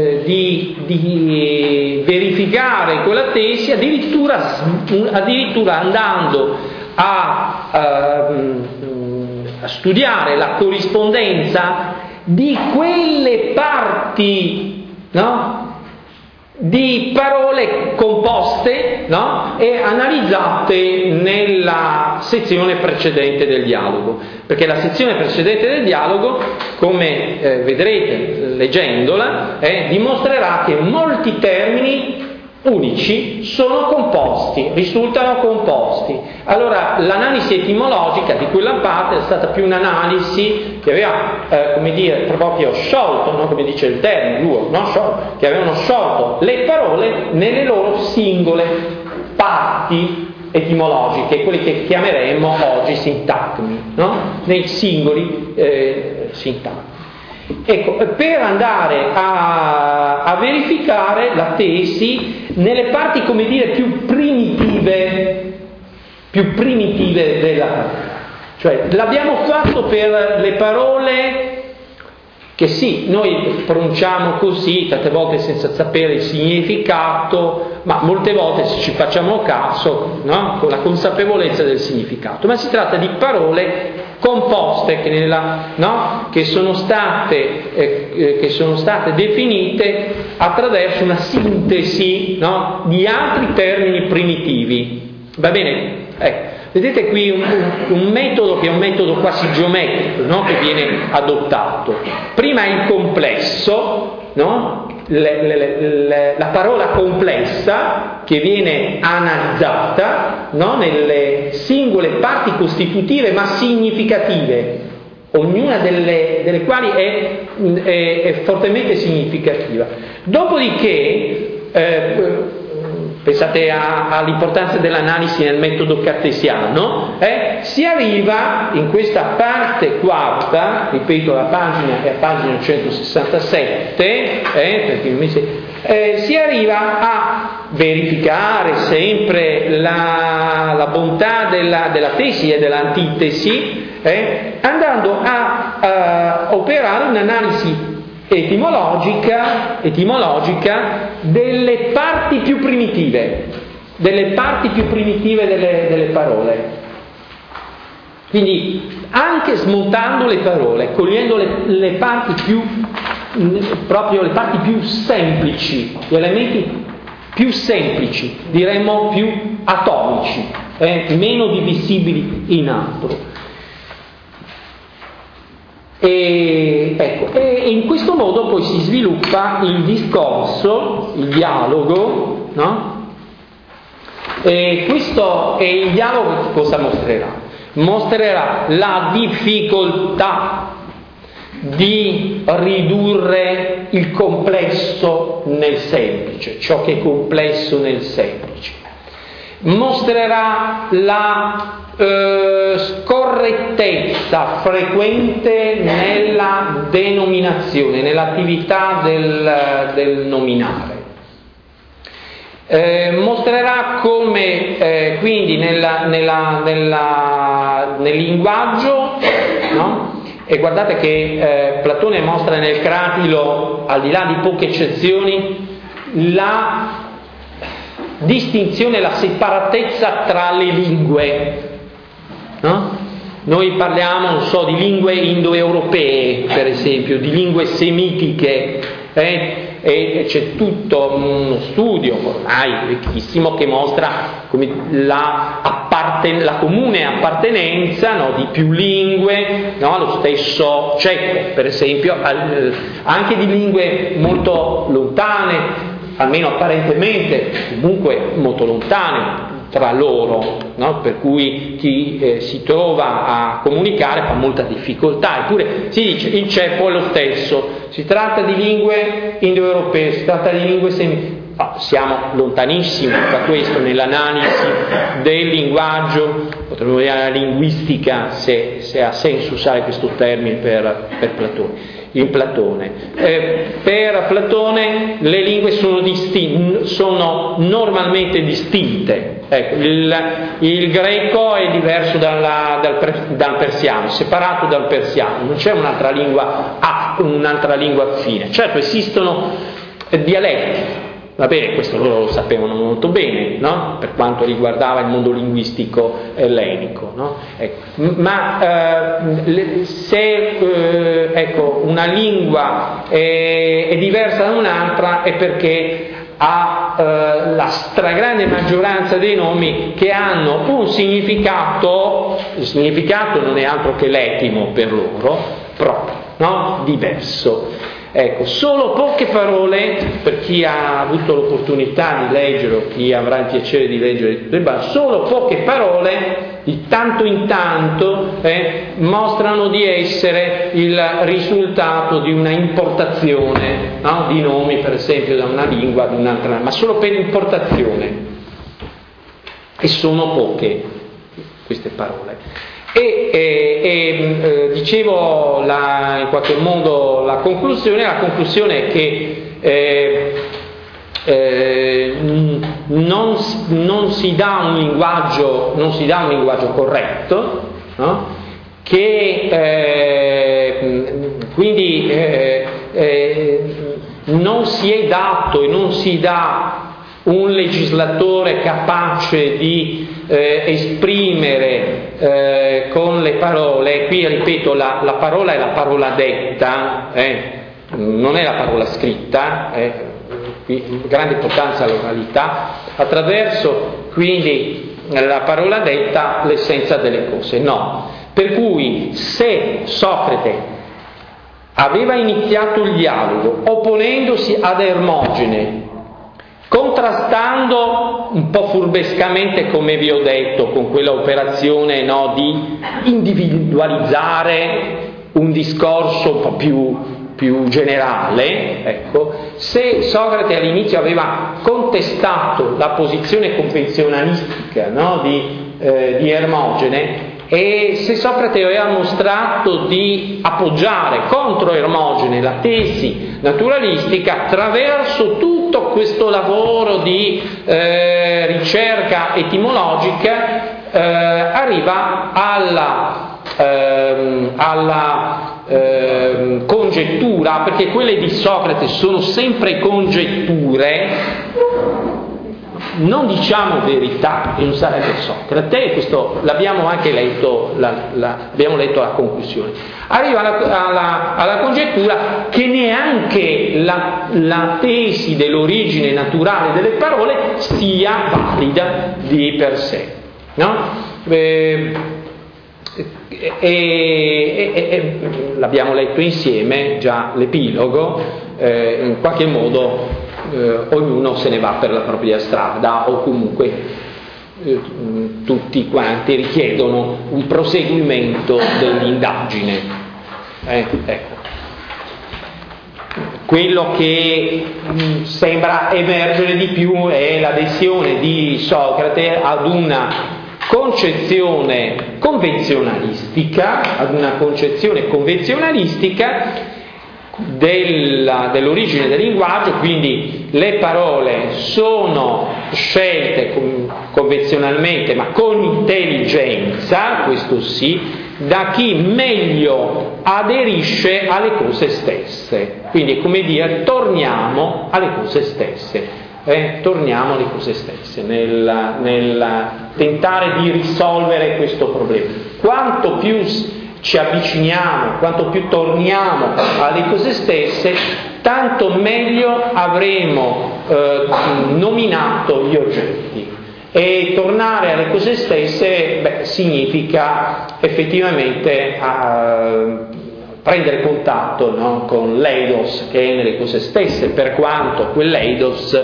verificare quella tesi addirittura andando a studiare la corrispondenza di quelle parti, no? Di parole composte, no? E analizzate nella sezione precedente del dialogo, perché la sezione precedente del dialogo, come vedrete leggendola, dimostrerà che molti termini unici risultano composti. Allora l'analisi etimologica di quella parte è stata più un'analisi che aveva proprio sciolto, no? Come dice il termine, che avevano sciolto le parole nelle loro singole parti etimologiche, quelle che chiameremo oggi sintagmi, no? Nei singoli sintagmi. Ecco, per andare a verificare la tesi nelle parti, più primitive della parola. Cioè, l'abbiamo fatto per le parole che sì, noi pronunciamo così, tante volte senza sapere il significato, ma molte volte se ci facciamo caso, no? Con la consapevolezza del significato. Ma si tratta di parole composte che sono state definite attraverso una sintesi, no? Di altri termini primitivi. Va bene? Ecco. Vedete qui un metodo che è un metodo quasi geometrico, no? Che viene adottato. Prima il complesso, no? La parola complessa che viene analizzata, no? Nelle singole parti costitutive ma significative, ognuna delle quali è fortemente significativa. Dopodiché pensate all'importanza dell'analisi nel metodo cartesiano, si arriva in questa parte quarta, ripeto la pagina è a pagina 167, si arriva a verificare sempre la bontà della tesi e dell'antitesi, andando a operare un'analisi etimologica delle parti più primitive delle parole. Quindi anche smontando le parole, cogliendo le parti più semplici, gli elementi più semplici, diremmo più atomici, meno divisibili in altro. E in questo modo poi si sviluppa il discorso, il dialogo, no? E il dialogo che cosa mostrerà? Mostrerà la difficoltà di ridurre il complesso nel semplice, ciò che è complesso nel semplice. Mostrerà la scorrettezza frequente nella denominazione, nell'attività del nominare. Mostrerà come quindi nel linguaggio, no? E guardate che Platone mostra nel Cratilo, al di là di poche eccezioni, la distinzione, la separatezza tra le lingue, no? Noi parliamo, non so, di lingue indoeuropee, per esempio, di lingue semitiche, e c'è tutto uno studio ormai vecchissimo che mostra come la comune appartenenza, no, di più lingue, no, allo stesso ceco, per esempio, anche di lingue molto lontane, almeno apparentemente, comunque molto lontane tra loro, no? Per cui chi si trova a comunicare fa molta difficoltà, eppure si dice il ceppo è lo stesso, si tratta di lingue indoeuropee, si tratta di lingue siamo lontanissimi da questo nell'analisi del linguaggio, potremmo dire la linguistica, se ha senso usare questo termine per Platone. In Platone. Per Platone le lingue sono normalmente distinte. Ecco, il greco è diverso dal persiano, separato dal persiano, non c'è un'altra lingua affine. Certo, esistono dialetti, va bene, questo loro lo sapevano molto bene, no? Per quanto riguardava il mondo linguistico ellenico, no? Ecco. Ma se una lingua è diversa da un'altra è perché ha la stragrande maggioranza dei nomi che hanno un significato, il significato non è altro che l'etimo per loro, proprio, no? Diverso. Ecco, solo poche parole, per chi ha avuto l'opportunità di leggere o chi avrà il piacere di leggere tutto il bar, solo poche parole di tanto in tanto mostrano di essere il risultato di una importazione, no? Di nomi, per esempio, da una lingua ad un'altra, ma solo per importazione, e sono poche queste parole. Dicevo in qualche modo la conclusione è che non si dà un linguaggio corretto, no? Quindi non si è dato e non si dà un legislatore capace di esprimere con le parole. Qui ripeto, la parola è la parola detta, non è la parola scritta, qui grande importanza all'oralità, attraverso quindi la parola detta l'essenza delle cose, no. Per cui se Socrate aveva iniziato il dialogo opponendosi ad Ermogene, contrastando un po' furbescamente, come vi ho detto, con quella operazione, no, di individualizzare un discorso un po' più generale, ecco, se Socrate all'inizio aveva contestato la posizione convenzionalistica, no, di Ermogene, e se Socrate aveva mostrato di appoggiare contro Ermogene la tesi naturalistica, attraverso tutto questo lavoro di ricerca etimologica arriva alla congettura, perché quelle di Socrate sono sempre congetture, non diciamo verità, e non sarebbe Socrate, questo l'abbiamo anche letto, abbiamo letto la conclusione. Arriva alla congettura che neanche la tesi dell'origine naturale delle parole sia valida di per sé, no? L'abbiamo letto insieme già l'epilogo, in qualche modo ognuno se ne va per la propria strada, o comunque tutti quanti richiedono un proseguimento dell'indagine. Ecco. Quello che sembra emergere di più è l'adesione di Socrate ad una concezione convenzionalistica, dell'origine del linguaggio, quindi le parole sono scelte convenzionalmente ma con intelligenza, questo sì, da chi meglio aderisce alle cose stesse. Quindi è come dire, torniamo alle cose stesse. Torniamo alle cose stesse nel tentare di risolvere questo problema. Quanto più ci avviciniamo, quanto più torniamo alle cose stesse, tanto meglio avremo nominato gli oggetti. E tornare alle cose stesse significa effettivamente prendere contatto, no, con l'eidos che è nelle cose stesse, per quanto quell'eidos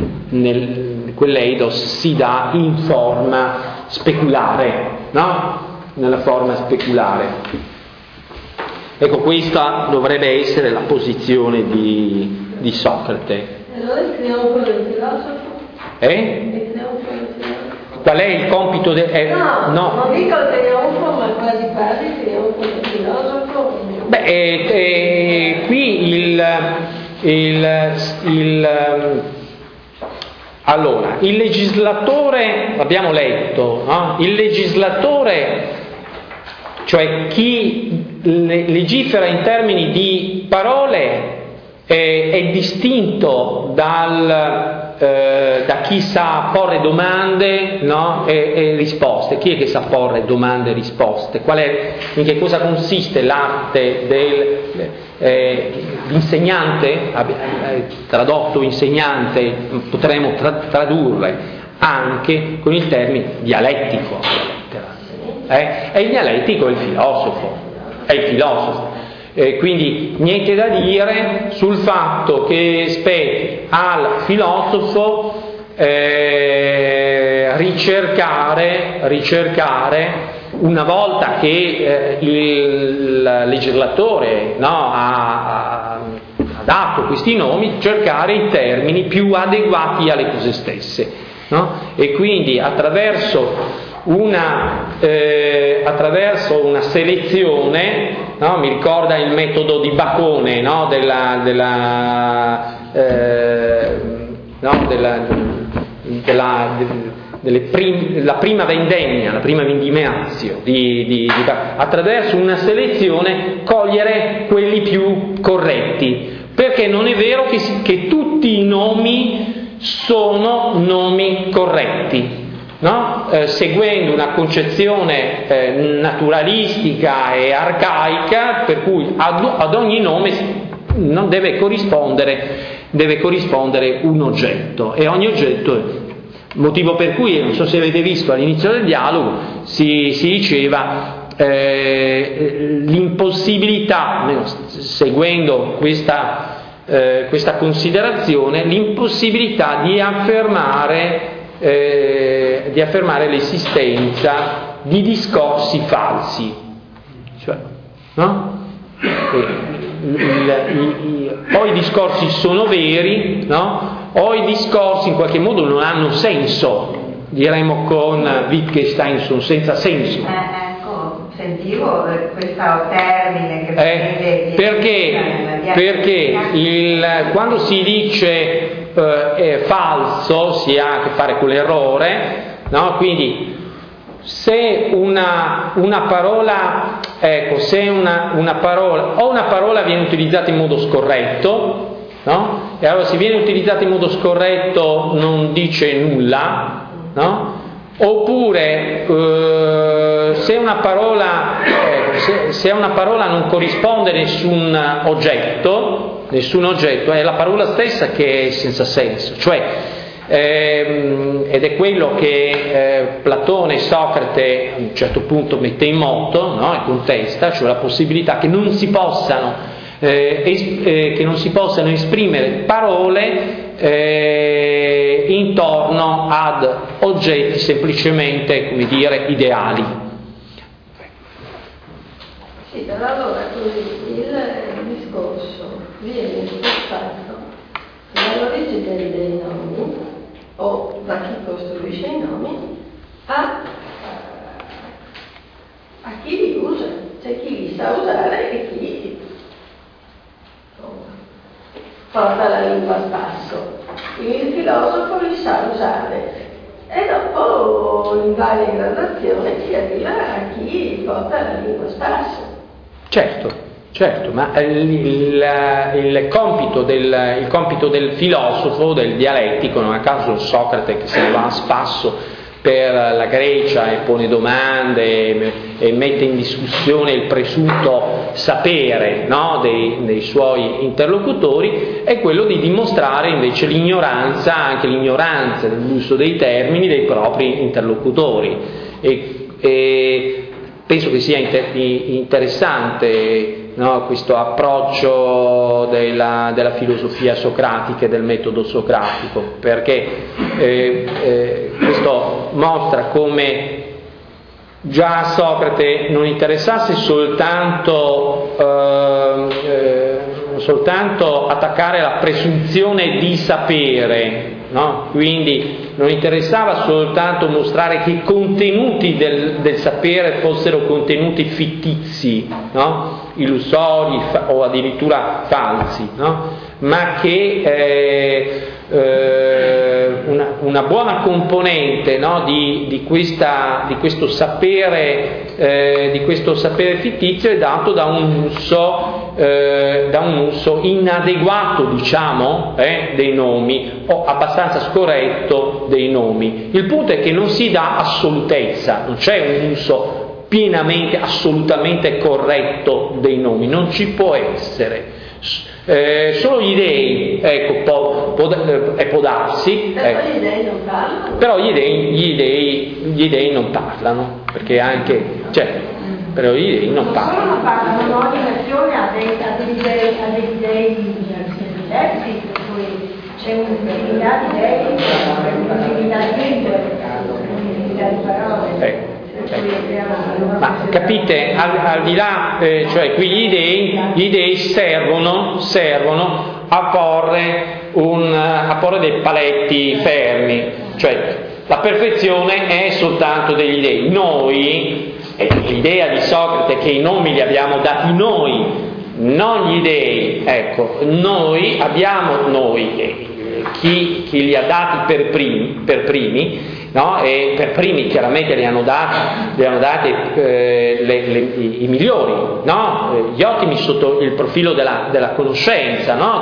si dà in forma speculare, no? Nella forma speculare. Ecco, questa dovrebbe essere la posizione di Socrate. Allora il trionfo del filosofo? Il trionfo del filosofo? Qual è il compito del... no, non dico il trionfo, ma quasi quasi il trionfo del filosofo. Qui allora, il legislatore, abbiamo letto, no? Il legislatore, cioè chi legifera in termini di parole, è distinto da chi sa porre domande, no? e risposte. Chi è che sa porre domande e risposte? In che cosa consiste l'arte l'insegnante? Tradotto insegnante potremmo tradurre anche con il termine dialettico. E il dialettico è il filosofo. Quindi niente da dire sul fatto che spetti al filosofo ricercare una volta che il legislatore, no, ha dato questi nomi, cercare i termini più adeguati alle cose stesse, no? E quindi attraverso una selezione, no? Mi ricorda il metodo di Bacone, no? La prima vendemmia, la prima vendimazio attraverso una selezione cogliere quelli più corretti, perché non è vero che tutti i nomi sono nomi corretti. No? Seguendo una concezione naturalistica e arcaica, per cui ad ogni nome non deve corrispondere un oggetto, e ogni oggetto è motivo per cui, non so se avete visto all'inizio del dialogo, si diceva l'impossibilità, almeno seguendo questa considerazione, l'impossibilità di affermare l'esistenza di discorsi falsi, cioè, no? O i discorsi sono veri, no? O i discorsi in qualche modo non hanno senso, diremmo con Wittgenstein, sono senza senso. Sentivo questo termine che perché quando si dice è falso, si ha a che fare con l'errore, no? Quindi se una parola, se una parola viene utilizzata in modo scorretto, no? E allora se viene utilizzato in modo scorretto non dice nulla, no? Oppure se una parola non corrisponde a nessun oggetto, è la parola stessa che è senza senso, cioè ed è quello che Platone e Socrate a un certo punto mette in moto, no? E contesta, cioè la possibilità che non si possano esprimere parole intorno ad oggetti semplicemente, come dire, ideali. Sì, però allora così il discorso viene spostato dall'origine dei nomi o da chi costruisce i nomi a chi li usa, c'è chi li sa usare e chi porta la lingua a spasso. Il filosofo li sa usare e dopo in varie gradazioni si arriva a chi porta la lingua a spasso. Certo, ma il compito del filosofo, del dialettico, non a caso Socrate che se ne va a spasso per la Grecia e pone domande e mette in discussione il presunto sapere, no, dei suoi interlocutori, è quello di dimostrare invece anche l'ignoranza dell'uso dei termini dei propri interlocutori. E penso che sia interessante, no, questo approccio della filosofia socratica e del metodo socratico, perché questo mostra come già a Socrate non interessasse soltanto attaccare la presunzione di sapere, no? Quindi non interessava soltanto mostrare che i contenuti del sapere fossero contenuti fittizi, no? Illusori o addirittura falsi, no? Ma che una buona componente, no, di questo sapere fittizio è dato da un uso inadeguato, diciamo, dei nomi, o abbastanza scorretto dei nomi. Il punto è che non si dà assolutezza, non c'è un uso pienamente, assolutamente corretto dei nomi, non ci può essere. Solo gli dei, ecco, può darsi, Gli dei non parlano. però gli dei non parlano, perché anche, però gli dei non parlano. Non parlano, non in relazione a dei dei diversi, per cui c'è un'infinità di dei, un'infinità di lingue, un'infinità di parole. Ma capite, al di là, cioè qui gli dei servono a porre dei paletti fermi, cioè la perfezione è soltanto degli dei. Noi, l'idea di Socrate è che i nomi li abbiamo dati noi, non gli dei, ecco, chi li ha dati per primi, no? E per primi chiaramente li hanno dati i migliori, no? Gli ottimi sotto il profilo della conoscenza, no?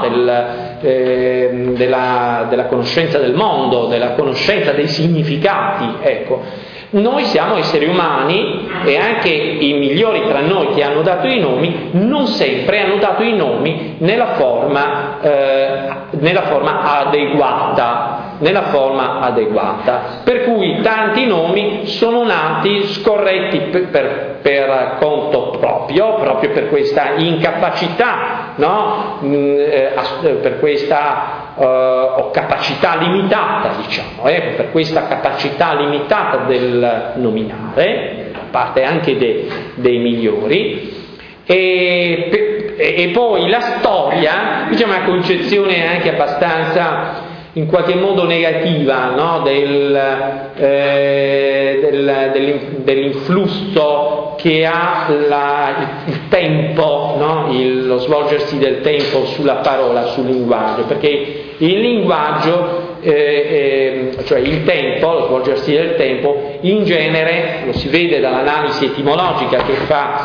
della conoscenza del mondo, della conoscenza dei significati, ecco. Noi siamo esseri umani e anche i migliori tra noi che hanno dato i nomi non sempre hanno dato i nomi nella forma adeguata, per cui tanti nomi sono nati scorretti per conto proprio per questa incapacità, no? Per questa o capacità limitata, diciamo, per questa capacità limitata del nominare da parte anche dei migliori. E poi la storia, diciamo, è una concezione anche abbastanza in qualche modo negativa, no? Dell'influsso che ha il tempo, no? Lo svolgersi del tempo sulla parola, sul linguaggio, perché il linguaggio cioè il tempo, lo svolgersi del tempo, in genere, lo si vede dall'analisi etimologica che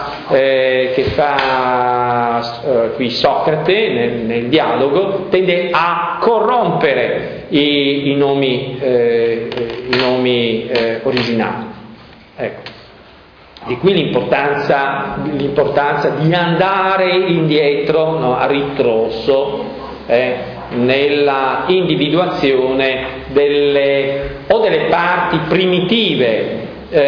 fa qui Socrate nel dialogo, tende a corrompere i nomi originali. Ecco. Di qui l'importanza di andare indietro, no, a ritroso, nella individuazione delle parti primitive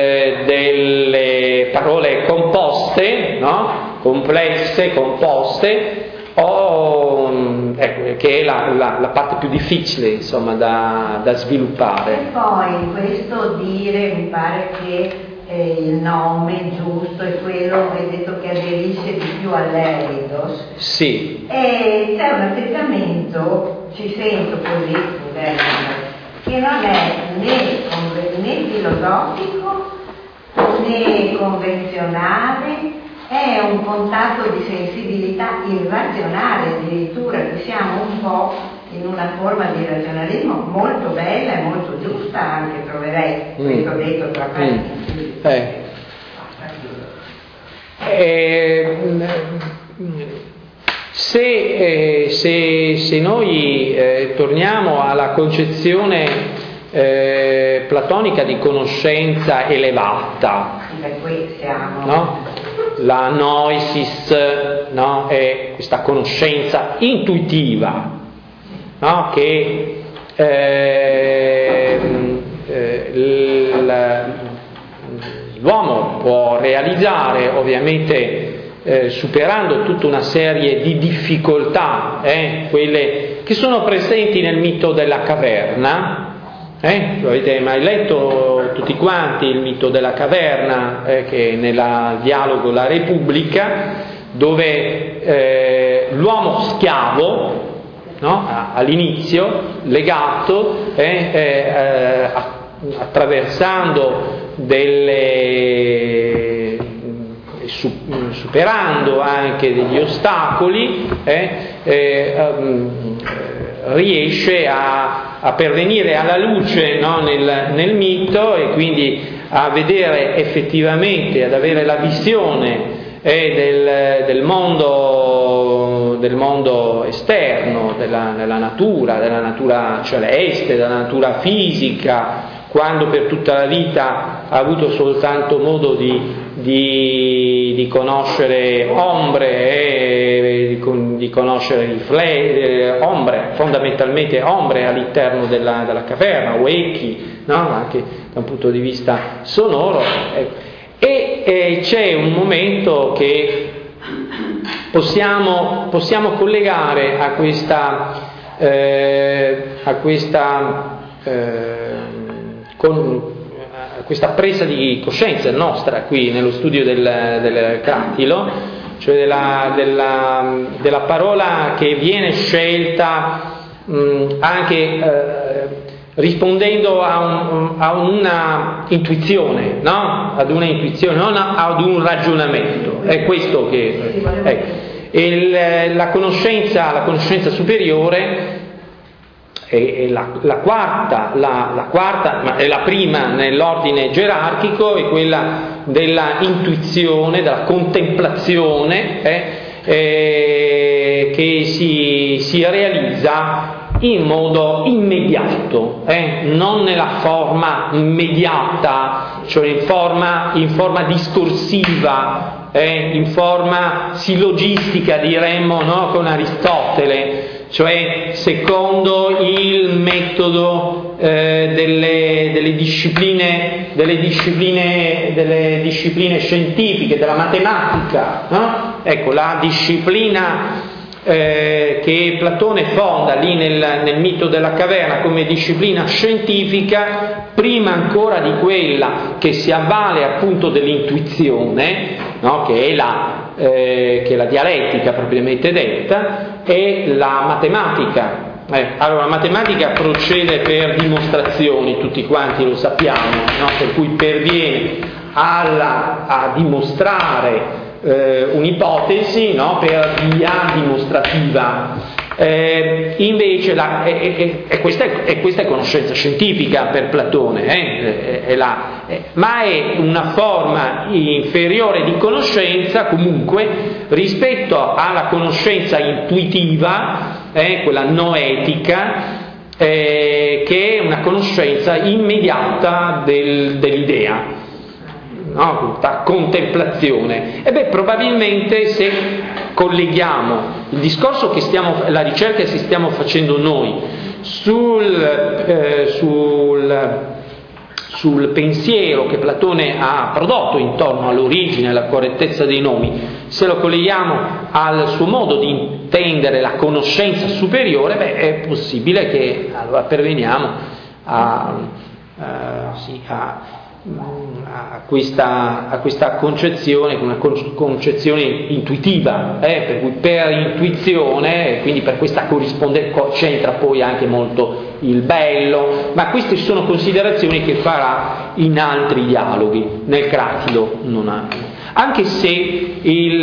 delle parole composte, no? Complesse, composte, che è la parte più difficile, insomma, da sviluppare. E poi questo dire, mi pare che il nome giusto è quello, hai detto, che aderisce di più all'eidos. Sì. E c'è un atteggiamento, ci sento così, che non è né filosofico né convenzionale, è un contatto di sensibilità irrazionale, addirittura, che siamo un po' in una forma di razionalismo molto bella e molto giusta, anche troverei, questo detto tra parentesi. Se noi torniamo alla concezione platonica di conoscenza elevata, no? La noesis, no? È questa conoscenza intuitiva, no? Che l'uomo può realizzare, ovviamente superando tutta una serie di difficoltà, quelle che sono presenti nel mito della caverna. Lo avete mai letto tutti quanti, il mito della caverna, che nel dialogo La Repubblica, dove l'uomo schiavo, no? All'inizio, legato, attraversando superando anche degli ostacoli, riesce a pervenire alla luce, no? nel mito, e quindi a vedere effettivamente, ad avere la visione del mondo esterno, della natura celeste, della natura fisica, quando per tutta la vita ha avuto soltanto modo di conoscere ombre, di conoscere ombre, fondamentalmente ombre all'interno della caverna, o echi, no? Anche da un punto di vista sonoro. E c'è un momento che possiamo collegare a questa presa di coscienza nostra qui nello studio del Catilo, cioè della parola che viene scelta anche rispondendo a una intuizione, no? Ad una intuizione, non ad un ragionamento. È questo che la conoscenza superiore è la quarta, ma è la prima nell'ordine gerarchico, è quella della intuizione, della contemplazione, che si realizza in modo immediato, non nella forma immediata, cioè in forma discorsiva, in forma sillogistica, diremmo, no? Con Aristotele, cioè secondo il metodo delle discipline scientifiche, della matematica, no? Ecco, la disciplina che Platone fonda lì nel mito della caverna come disciplina scientifica, prima ancora di quella che si avvale appunto dell'intuizione, no? Che è la dialettica propriamente detta, e la matematica. Allora, la matematica procede per dimostrazioni, tutti quanti lo sappiamo, no? Per cui perviene a dimostrare un'ipotesi, no? Per via dimostrativa, Invece questa è conoscenza scientifica per Platone, ma è una forma inferiore di conoscenza comunque rispetto alla conoscenza intuitiva, quella noetica, che è una conoscenza immediata dell'idea, no? La contemplazione. Probabilmente se colleghiamo il discorso la ricerca che stiamo facendo noi sul pensiero che Platone ha prodotto intorno all'origine e alla correttezza dei nomi, se lo colleghiamo al suo modo di intendere la conoscenza superiore, è possibile che allora perveniamo a questa concezione, una concezione intuitiva, per cui per intuizione, quindi per questa corrispondenza c'entra poi anche molto il bello, ma queste sono considerazioni che farà in altri dialoghi, nel Cratilo non hanno. Anche se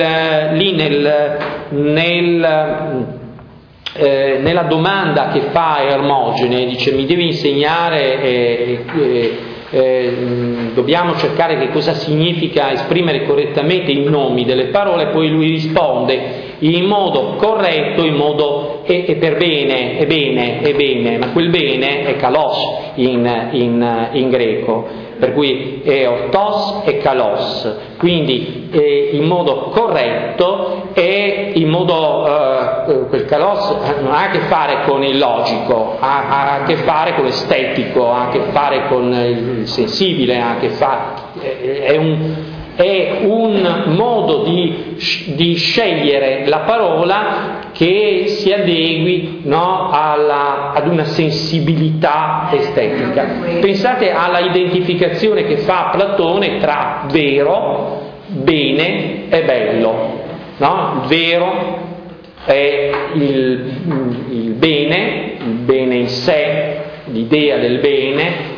nella domanda che fa Ermogene dice: mi devi insegnare, dobbiamo cercare che cosa significa esprimere correttamente i nomi delle parole, poi lui risponde in modo corretto, è per bene, è bene, ma quel bene è kalos in greco, per cui è ortos e kalos, quindi in modo corretto, e in modo quel kalos non ha a che fare con il logico, ha a che fare con l'estetico, ha a che fare con il sensibile, ha a che fare, è un modo di scegliere la parola che si adegui, no, ad una sensibilità estetica. Pensate alla identificazione che fa Platone tra vero, bene e bello, no? Il vero è il bene in sé, l'idea del bene,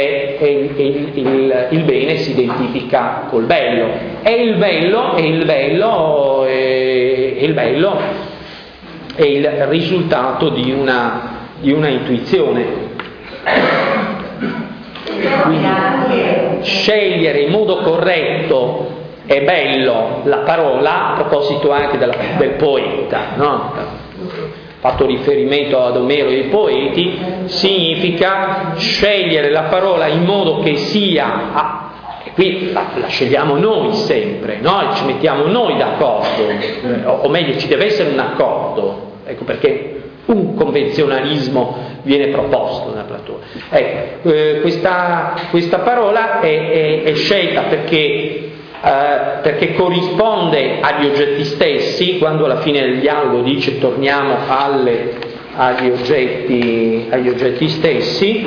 il bene si identifica col bello, e il bello è il risultato di una intuizione. Quindi scegliere in modo corretto e bello la parola, a proposito anche del poeta, no? Fatto riferimento ad Omero e ai poeti, significa scegliere la parola in modo che sia, qui la scegliamo noi sempre, no? Ci mettiamo noi d'accordo, o meglio ci deve essere un accordo, ecco perché un convenzionalismo viene proposto da Platone. Questa parola è scelta perché corrisponde agli oggetti stessi, quando alla fine del dialogo dice torniamo agli oggetti stessi,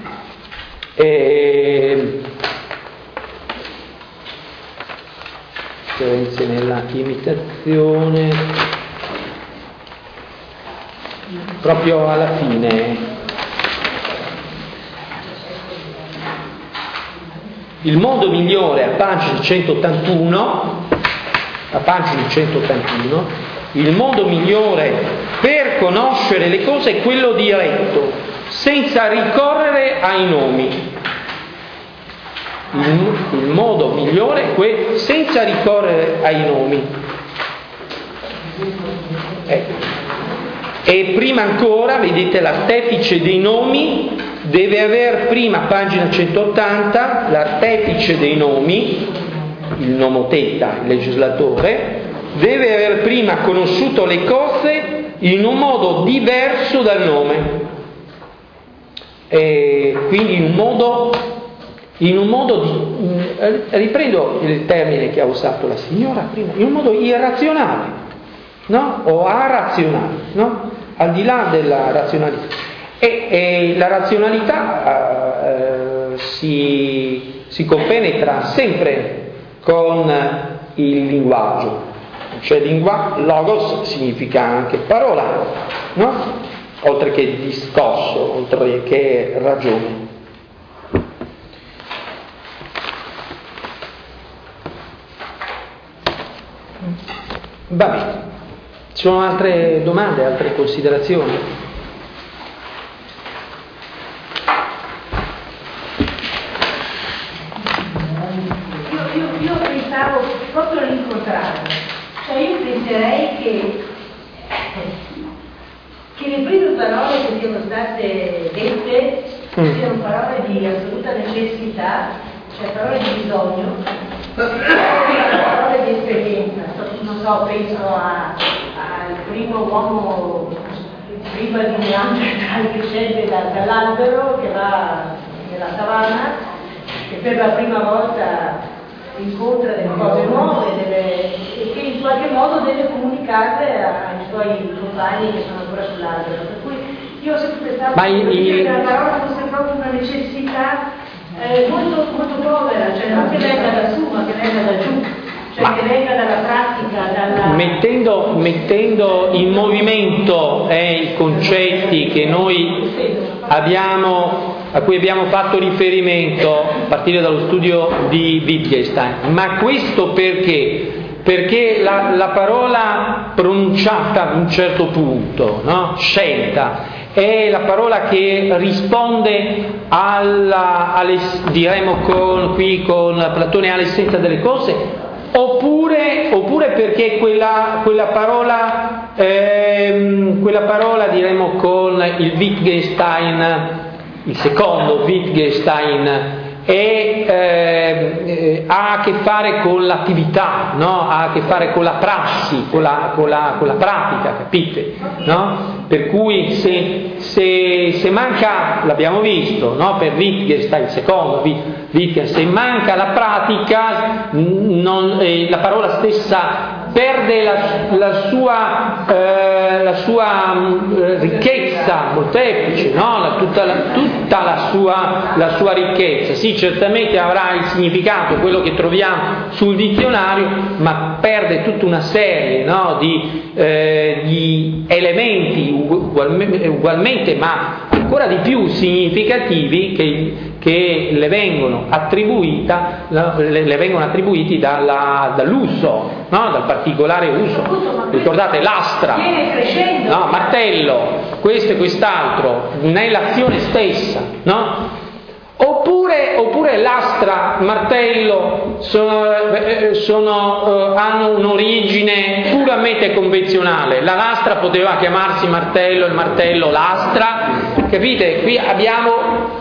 differenze nella imitazione, proprio alla fine. Il modo migliore, a pagina 181, il modo migliore per conoscere le cose è quello diretto, senza ricorrere ai nomi. Il modo migliore è senza ricorrere ai nomi. E prima ancora, vedete, l'artefice dei nomi deve aver prima, pagina 180, l'artefice dei nomi, il nomoteta, il legislatore, deve aver prima conosciuto le cose in un modo diverso dal nome, quindi in un modo riprendo il termine che ha usato la signora prima, in un modo irrazionale, no? O arazionale, no? Al di là della razionalità. E la razionalità si compenetra sempre con il linguaggio, cioè logos significa anche parola, no? Oltre che discorso, oltre che ragione. Va bene. Ci sono altre domande, altre considerazioni? Io pensavo proprio all'incontrario, cioè io penserei che le prime parole che siano state dette siano parole di assoluta necessità, cioè parole di bisogno, parole di esperienza. Non so, penso al primo uomo prima di Neanderthal che scende dall'albero, che va nella savana, che per la prima volta incontra delle cose nuove e che in qualche modo deve comunicarle ai suoi compagni che sono ancora sull'albero. Per cui io ho sempre pensato che la parola fosse proprio una necessità molto, molto povera, cioè non che venga da su, ma che venga da giù, cioè che venga dalla pratica, dalla... Mettendo in movimento i concetti che noi a cui abbiamo fatto riferimento a partire dallo studio di Wittgenstein. Ma questo perché? Perché la parola pronunciata ad un certo punto, no? Scelta, è la parola che risponde diremmo con Platone, all'essenza delle cose, oppure perché quella parola diremmo con il Wittgenstein, il secondo Wittgenstein, ha a che fare con l'attività, no? Ha a che fare con la prassi, con la pratica, capite? No? Per cui se manca, l'abbiamo visto, no? Per Wittgenstein, il secondo Wittgenstein, se manca la pratica, la parola stessa perde la sua ricchezza molteplice, no? tutta la sua ricchezza. Sì, certamente avrà il significato, quello che troviamo sul dizionario, ma perde tutta una serie, no? di elementi ugualmente, ma ancora di più significativi che le vengono attribuiti dall'uso, no? Dal particolare uso. Ricordate l'astra, no? Martello, questo e quest'altro, nell'azione stessa, no? Oppure l'astra, martello hanno un'origine puramente convenzionale. La lastra poteva chiamarsi martello, il martello lastra, capite? Qui abbiamo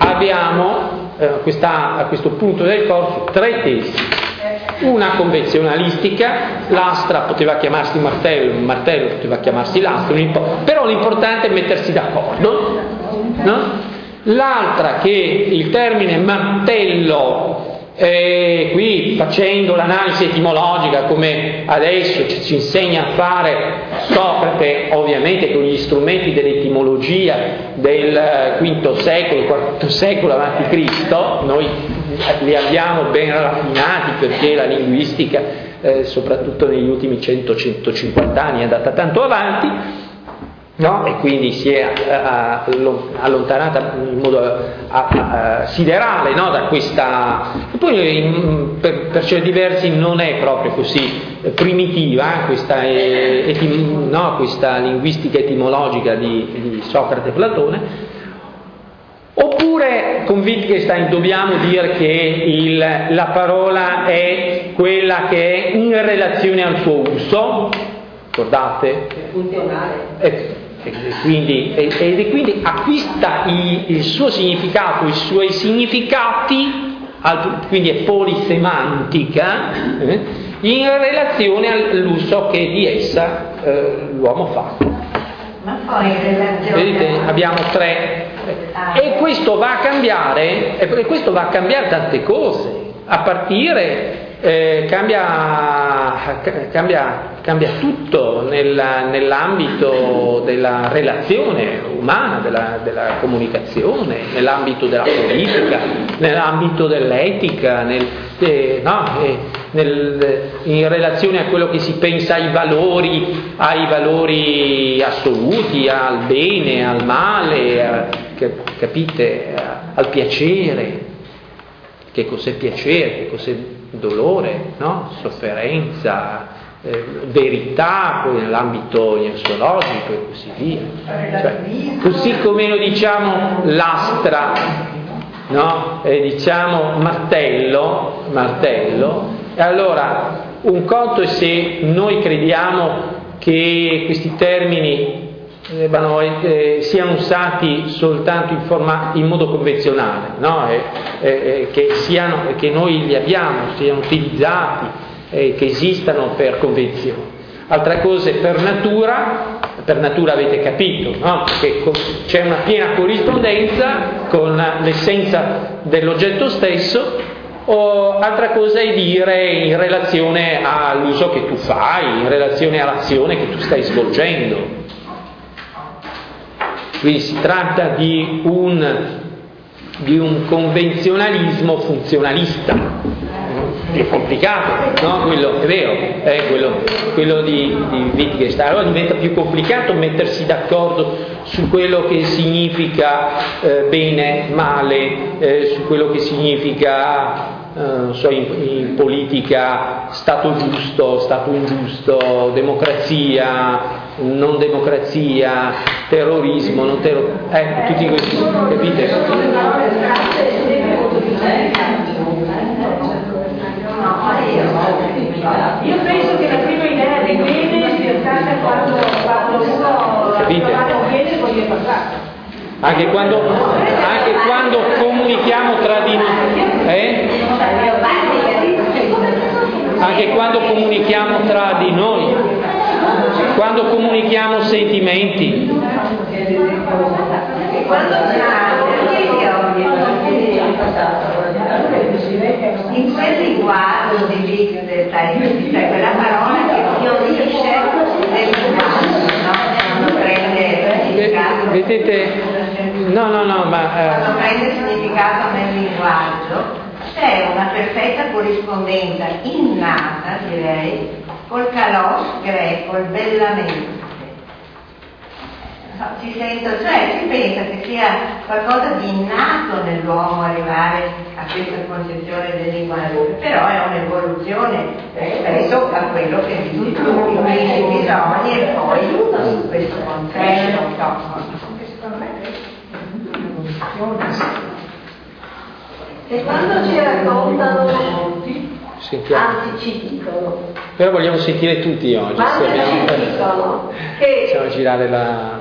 a questo punto del corso tre tesi. Una convenzionalistica, l'astra poteva chiamarsi martello, il martello poteva chiamarsi lastra, però l'importante è mettersi d'accordo, no? L'altra, che il termine martello, qui facendo l'analisi etimologica come adesso ci insegna a fare Socrate, ovviamente con gli strumenti dell'etimologia del V secolo, IV secolo a.C., noi li abbiamo ben raffinati perché la linguistica, soprattutto negli ultimi 100-150 anni, è andata tanto avanti, no? E quindi si è allontanata in modo siderale, no? Da questa. E poi per certi versi non è proprio così primitiva questa linguistica etimologica di Socrate e Platone. Oppure con Wittgenstein dobbiamo dire che la parola è quella che è in relazione al suo uso, ricordate? È funzionale. E quindi acquista il suo significato, i suoi significati, quindi è polisemantica, in relazione all'uso che di essa l'uomo fa. Ma poi in relazione... Vedete, abbiamo tre. E questo va a cambiare, tante cose, a partire... cambia tutto nell'ambito della relazione umana, della comunicazione, nell'ambito della politica, nell'ambito dell'etica, in relazione a quello che si pensa ai valori assoluti, al bene, al male, capite, al piacere. Che cos'è piacere, che cos'è dolore, no? Sofferenza, verità, poi nell'ambito gnosiologico e così via. Cioè, così come lo diciamo lastra, no? Diciamo martello, e allora un conto è se noi crediamo che questi termini siano usati soltanto in modo convenzionale, no? Che noi li abbiamo, siano utilizzati, che esistano per convenzione. Altra cosa è per natura avete capito, no? Che c'è una piena corrispondenza con l'essenza dell'oggetto stesso. O altra cosa è dire in relazione all'uso che tu fai, in relazione all'azione che tu stai svolgendo. Quindi si tratta di un convenzionalismo funzionalista. È complicato, no? Quello è vero, quello di Wittgenstein. Allora diventa più complicato mettersi d'accordo su quello che significa bene, male, su quello che significa in politica stato giusto, stato ingiusto, democrazia, non democrazia, terrorismo, non terrorismo, tutti questi, capite? Io penso che la prima idea del bene sia stata quando viene poi è passato. Anche quando comunichiamo tra di noi, anche quando comunichiamo tra di noi, quando comunichiamo sentimenti. In quel linguaggio di Wittgenstein c'è quella parola che fiorisce nel linguaggio, no? Quando prende significato. Vedete? No, ma quando prende significato nel linguaggio c'è una perfetta corrispondenza innata, direi, col kalos greco, il bellamente. Si pensa che sia qualcosa di innato nell'uomo arrivare a questa concezione del linguaggio, però è un'evoluzione rispetto a quello che dici tu, i primi bisogni e poi questo concetto. E quando ci raccontano, sentiamo. anzi ci dicono, però vogliamo sentire tutti oggi. quando ci dicono che possiamo girare la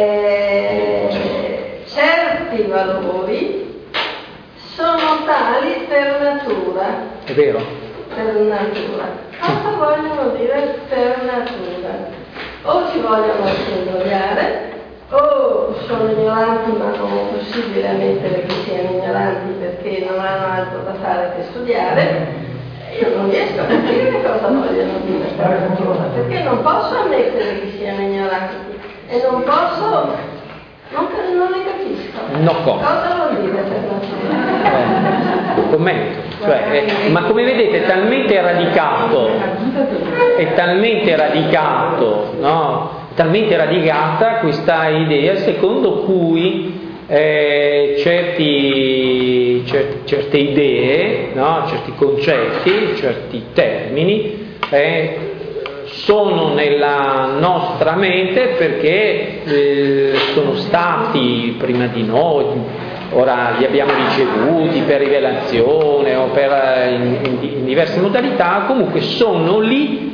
certi valori sono tali per natura. È vero? Per natura. Cosa vogliono dire per natura? O ci vogliono indogliare, o sono ignoranti, ma non è possibile ammettere che siano ignoranti perché non hanno altro da fare che studiare. Io non riesco a capire cosa vogliono dire per natura, perché non posso ammettere che siano ignoranti e non posso, non ne capisco. No, cosa vuol dire per natura? Commento. Ma come vedete è talmente radicato, no? Talmente radicata questa idea secondo cui certe idee, no? Certi concetti, certi termini sono nella nostra mente perché sono stati prima di noi, ora li abbiamo ricevuti per rivelazione o in diverse modalità, comunque sono lì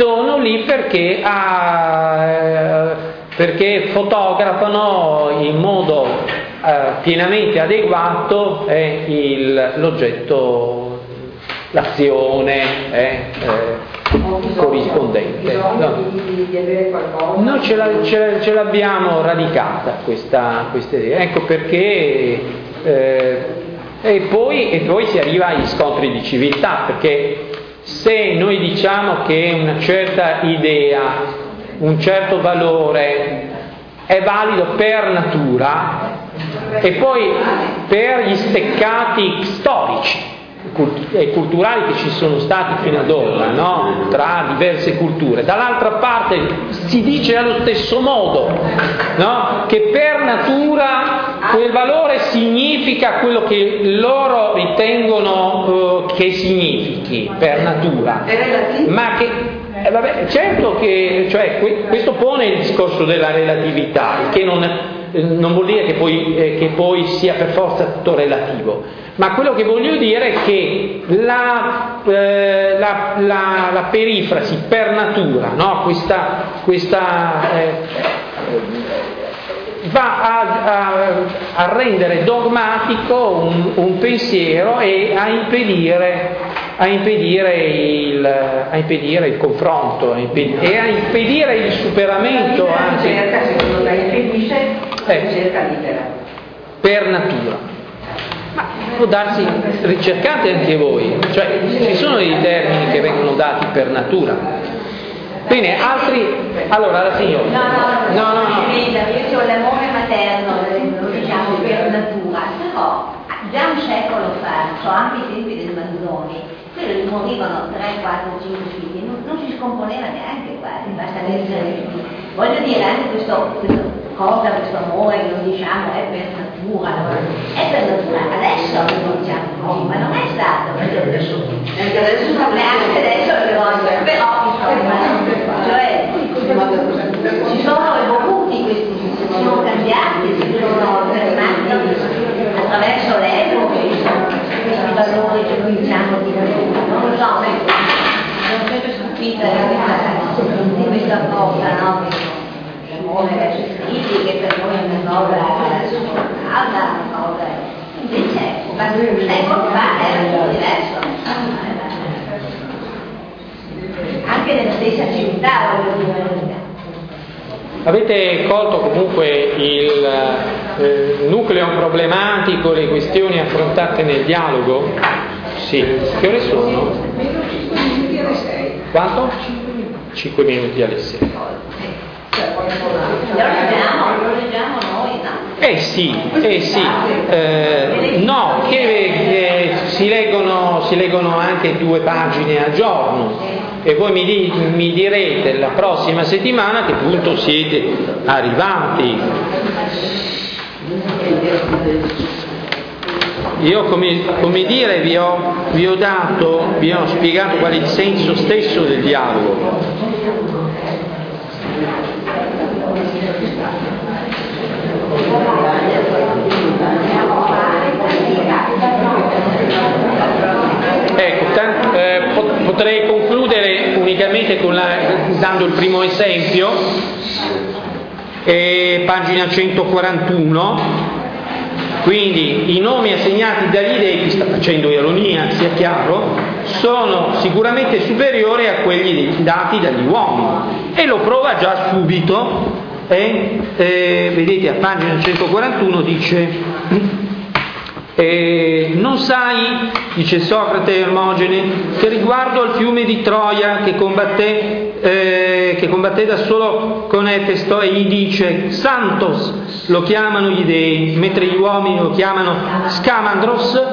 perché fotografano in modo pienamente adeguato l'oggetto, l'azione corrispondente. Noi ce l'abbiamo radicata questa idea, ecco perché e poi si arriva agli scontri di civiltà, perché se noi diciamo che una certa idea, un certo valore è valido per natura e poi per gli steccati storici e culturali che ci sono stati fino ad ora, no? Tra diverse culture, dall'altra parte si dice allo stesso modo, no? Che per natura quel valore significa quello che loro ritengono che significhi per natura, ma che Vabbè, certo che questo pone il discorso della relatività, che non vuol dire che poi sia per forza tutto relativo, ma quello che voglio dire è che la perifrasi per natura, no? Va a rendere dogmatico un pensiero e a impedire il confronto e a impedire il superamento anche. Ricerca, secondo me, impedisce la ricerca letteraria. Per natura. Ma può darsi, ricercate anche voi, cioè ci sono dei termini che vengono dati per natura. Bene, altri. Allora, la signora. No. Io sono l'amore materno, lo diciamo per natura, però già un secolo fa, so anche i tempi del Manzoni, quelli morivano 3, 4, 5 figli, non si scomponeva neanche quasi, basta leggere. Voglio dire, anche questo amore che lo diciamo è per natura, adesso lo diciamo, ma non è stato, anche adesso però cioè si sono evoluti questi, si sono cambiati, si sono fermati attraverso l'epoca, questi valori che noi diciamo di natura, non lo so, sono sempre stupita di questa cosa, no? L'amore verso i figli, che per noi è una cosa scontata, una cosa invece un secolo fa era tutto diverso, anche nella stessa città, voglio dire. Avete colto comunque il nucleo problematico, le questioni affrontate nel dialogo? Sì. Che ore sono? Quanto? 5 minuti alle 6. Lo leggiamo noi, no? Sì. No, che si leggono anche 2 pagine al giorno. E voi mi direte la prossima settimana a che punto siete arrivati. Io come dire vi ho spiegato qual è il senso stesso del dialogo. Ecco, potrei concludere unicamente dando il primo esempio, pagina 141. Quindi i nomi assegnati dagli dei, qui sta facendo ironia, sia chiaro, sono sicuramente superiori a quelli dati dagli uomini, e lo prova già subito. Vedete a pagina 141 dice non sai, dice Socrate a Ermogene, che riguardo al fiume di Troia che combatté da solo con Efesto, e gli dice Santos lo chiamano gli dei, mentre gli uomini lo chiamano Scamandros.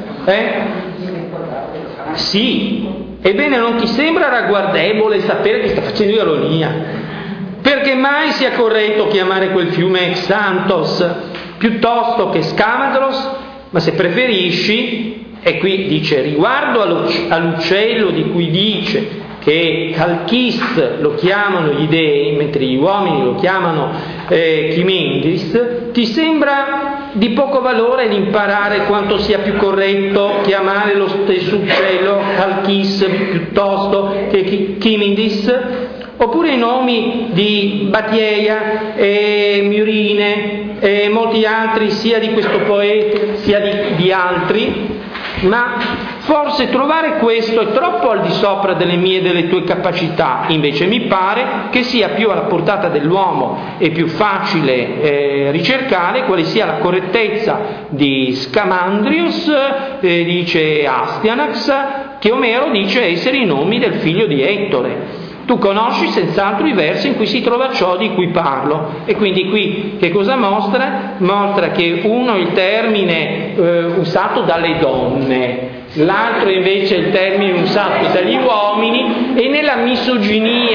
Sì, ebbene non ti sembra ragguardevole sapere che sta facendo ironia? Perché mai sia corretto chiamare quel fiume Xanthos piuttosto che Scamandros? Ma se preferisci, e qui dice riguardo all'uccello di cui dice che Calchis lo chiamano gli dei, mentre gli uomini lo chiamano Chimindis, ti sembra di poco valore l'imparare quanto sia più corretto chiamare lo stesso uccello Calchis piuttosto che Chimindis? Oppure i nomi di Batieia e Murine e molti altri, sia di questo poeta sia di altri, ma forse trovare questo è troppo al di sopra delle mie e delle tue capacità. Invece mi pare che sia più alla portata dell'uomo e più facile ricercare quale sia la correttezza di Scamandrius, dice Astyanax, che Omero dice essere i nomi del figlio di Ettore. Tu conosci senz'altro i versi in cui si trova ciò di cui parlo, e quindi qui che cosa mostra? Mostra che uno è il termine usato dalle donne, l'altro invece è il termine usato dagli uomini, e nella misoginia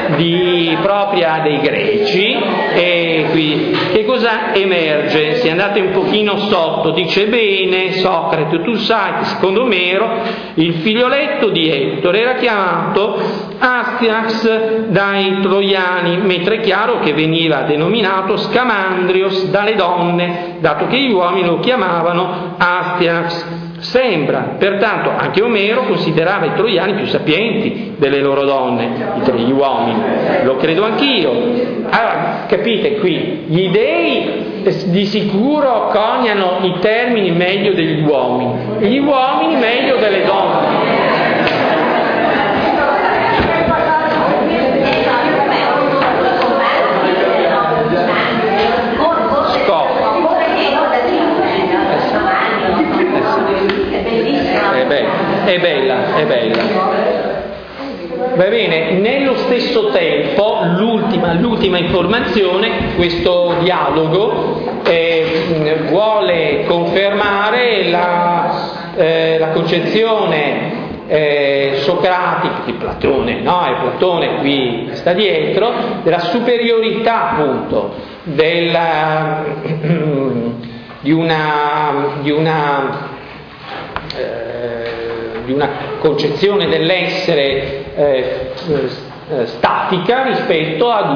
propria dei greci. E qui che cosa emerge? Se andate un pochino sotto, dice: bene, Socrate, tu sai che secondo Omero il figlioletto di Ettore era chiamato Astyanax dai troiani, mentre è chiaro che veniva denominato Scamandrios dalle donne, dato che gli uomini lo chiamavano Astyanax. Sembra, pertanto, anche Omero considerava i troiani più sapienti delle loro donne, gli uomini, lo credo anch'io. Allora, capite qui, gli dei di sicuro coniano i termini meglio degli uomini, gli uomini meglio delle donne. È bella. Va bene, nello stesso tempo l'ultima informazione, questo dialogo vuole confermare la concezione socratica di Platone, no? È Platone qui che sta dietro, della superiorità appunto di una concezione dell'essere statica rispetto ad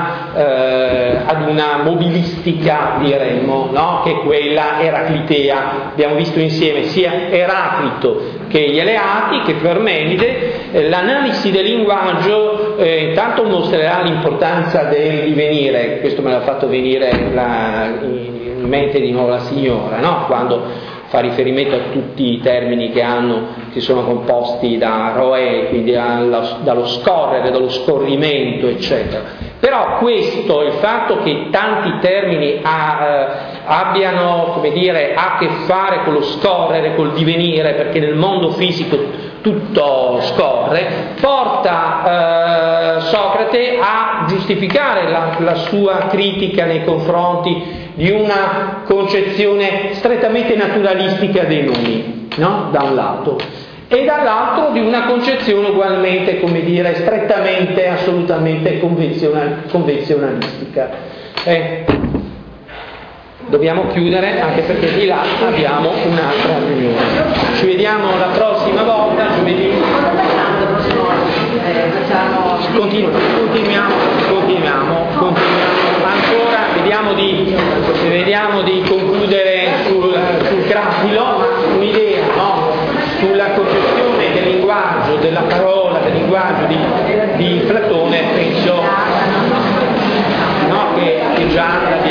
una mobilistica, diremmo, no? Che è quella eraclitea. Abbiamo visto insieme sia Eraclito che gli Eleati che Parmenide. L'analisi del linguaggio intanto mostrerà l'importanza del divenire. Questo me l'ha fatto venire in mente di nuovo la signora, no? Quando fa riferimento a tutti i termini che sono composti da roe, quindi dallo scorrere, dallo scorrimento, eccetera. Però questo, il fatto che tanti termini abbiano, come dire, a che fare con lo scorrere, col divenire, perché nel mondo fisico tutto scorre, porta Socrate a giustificare la sua critica nei confronti di una concezione strettamente naturalistica dei nomi, no? Da un lato, e dall'altro di una concezione ugualmente, come dire, strettamente, assolutamente convenzionalistica. Dobbiamo chiudere anche perché di là abbiamo un'altra riunione. Ci vediamo la prossima volta, giovedì. Continuiamo ancora, vediamo di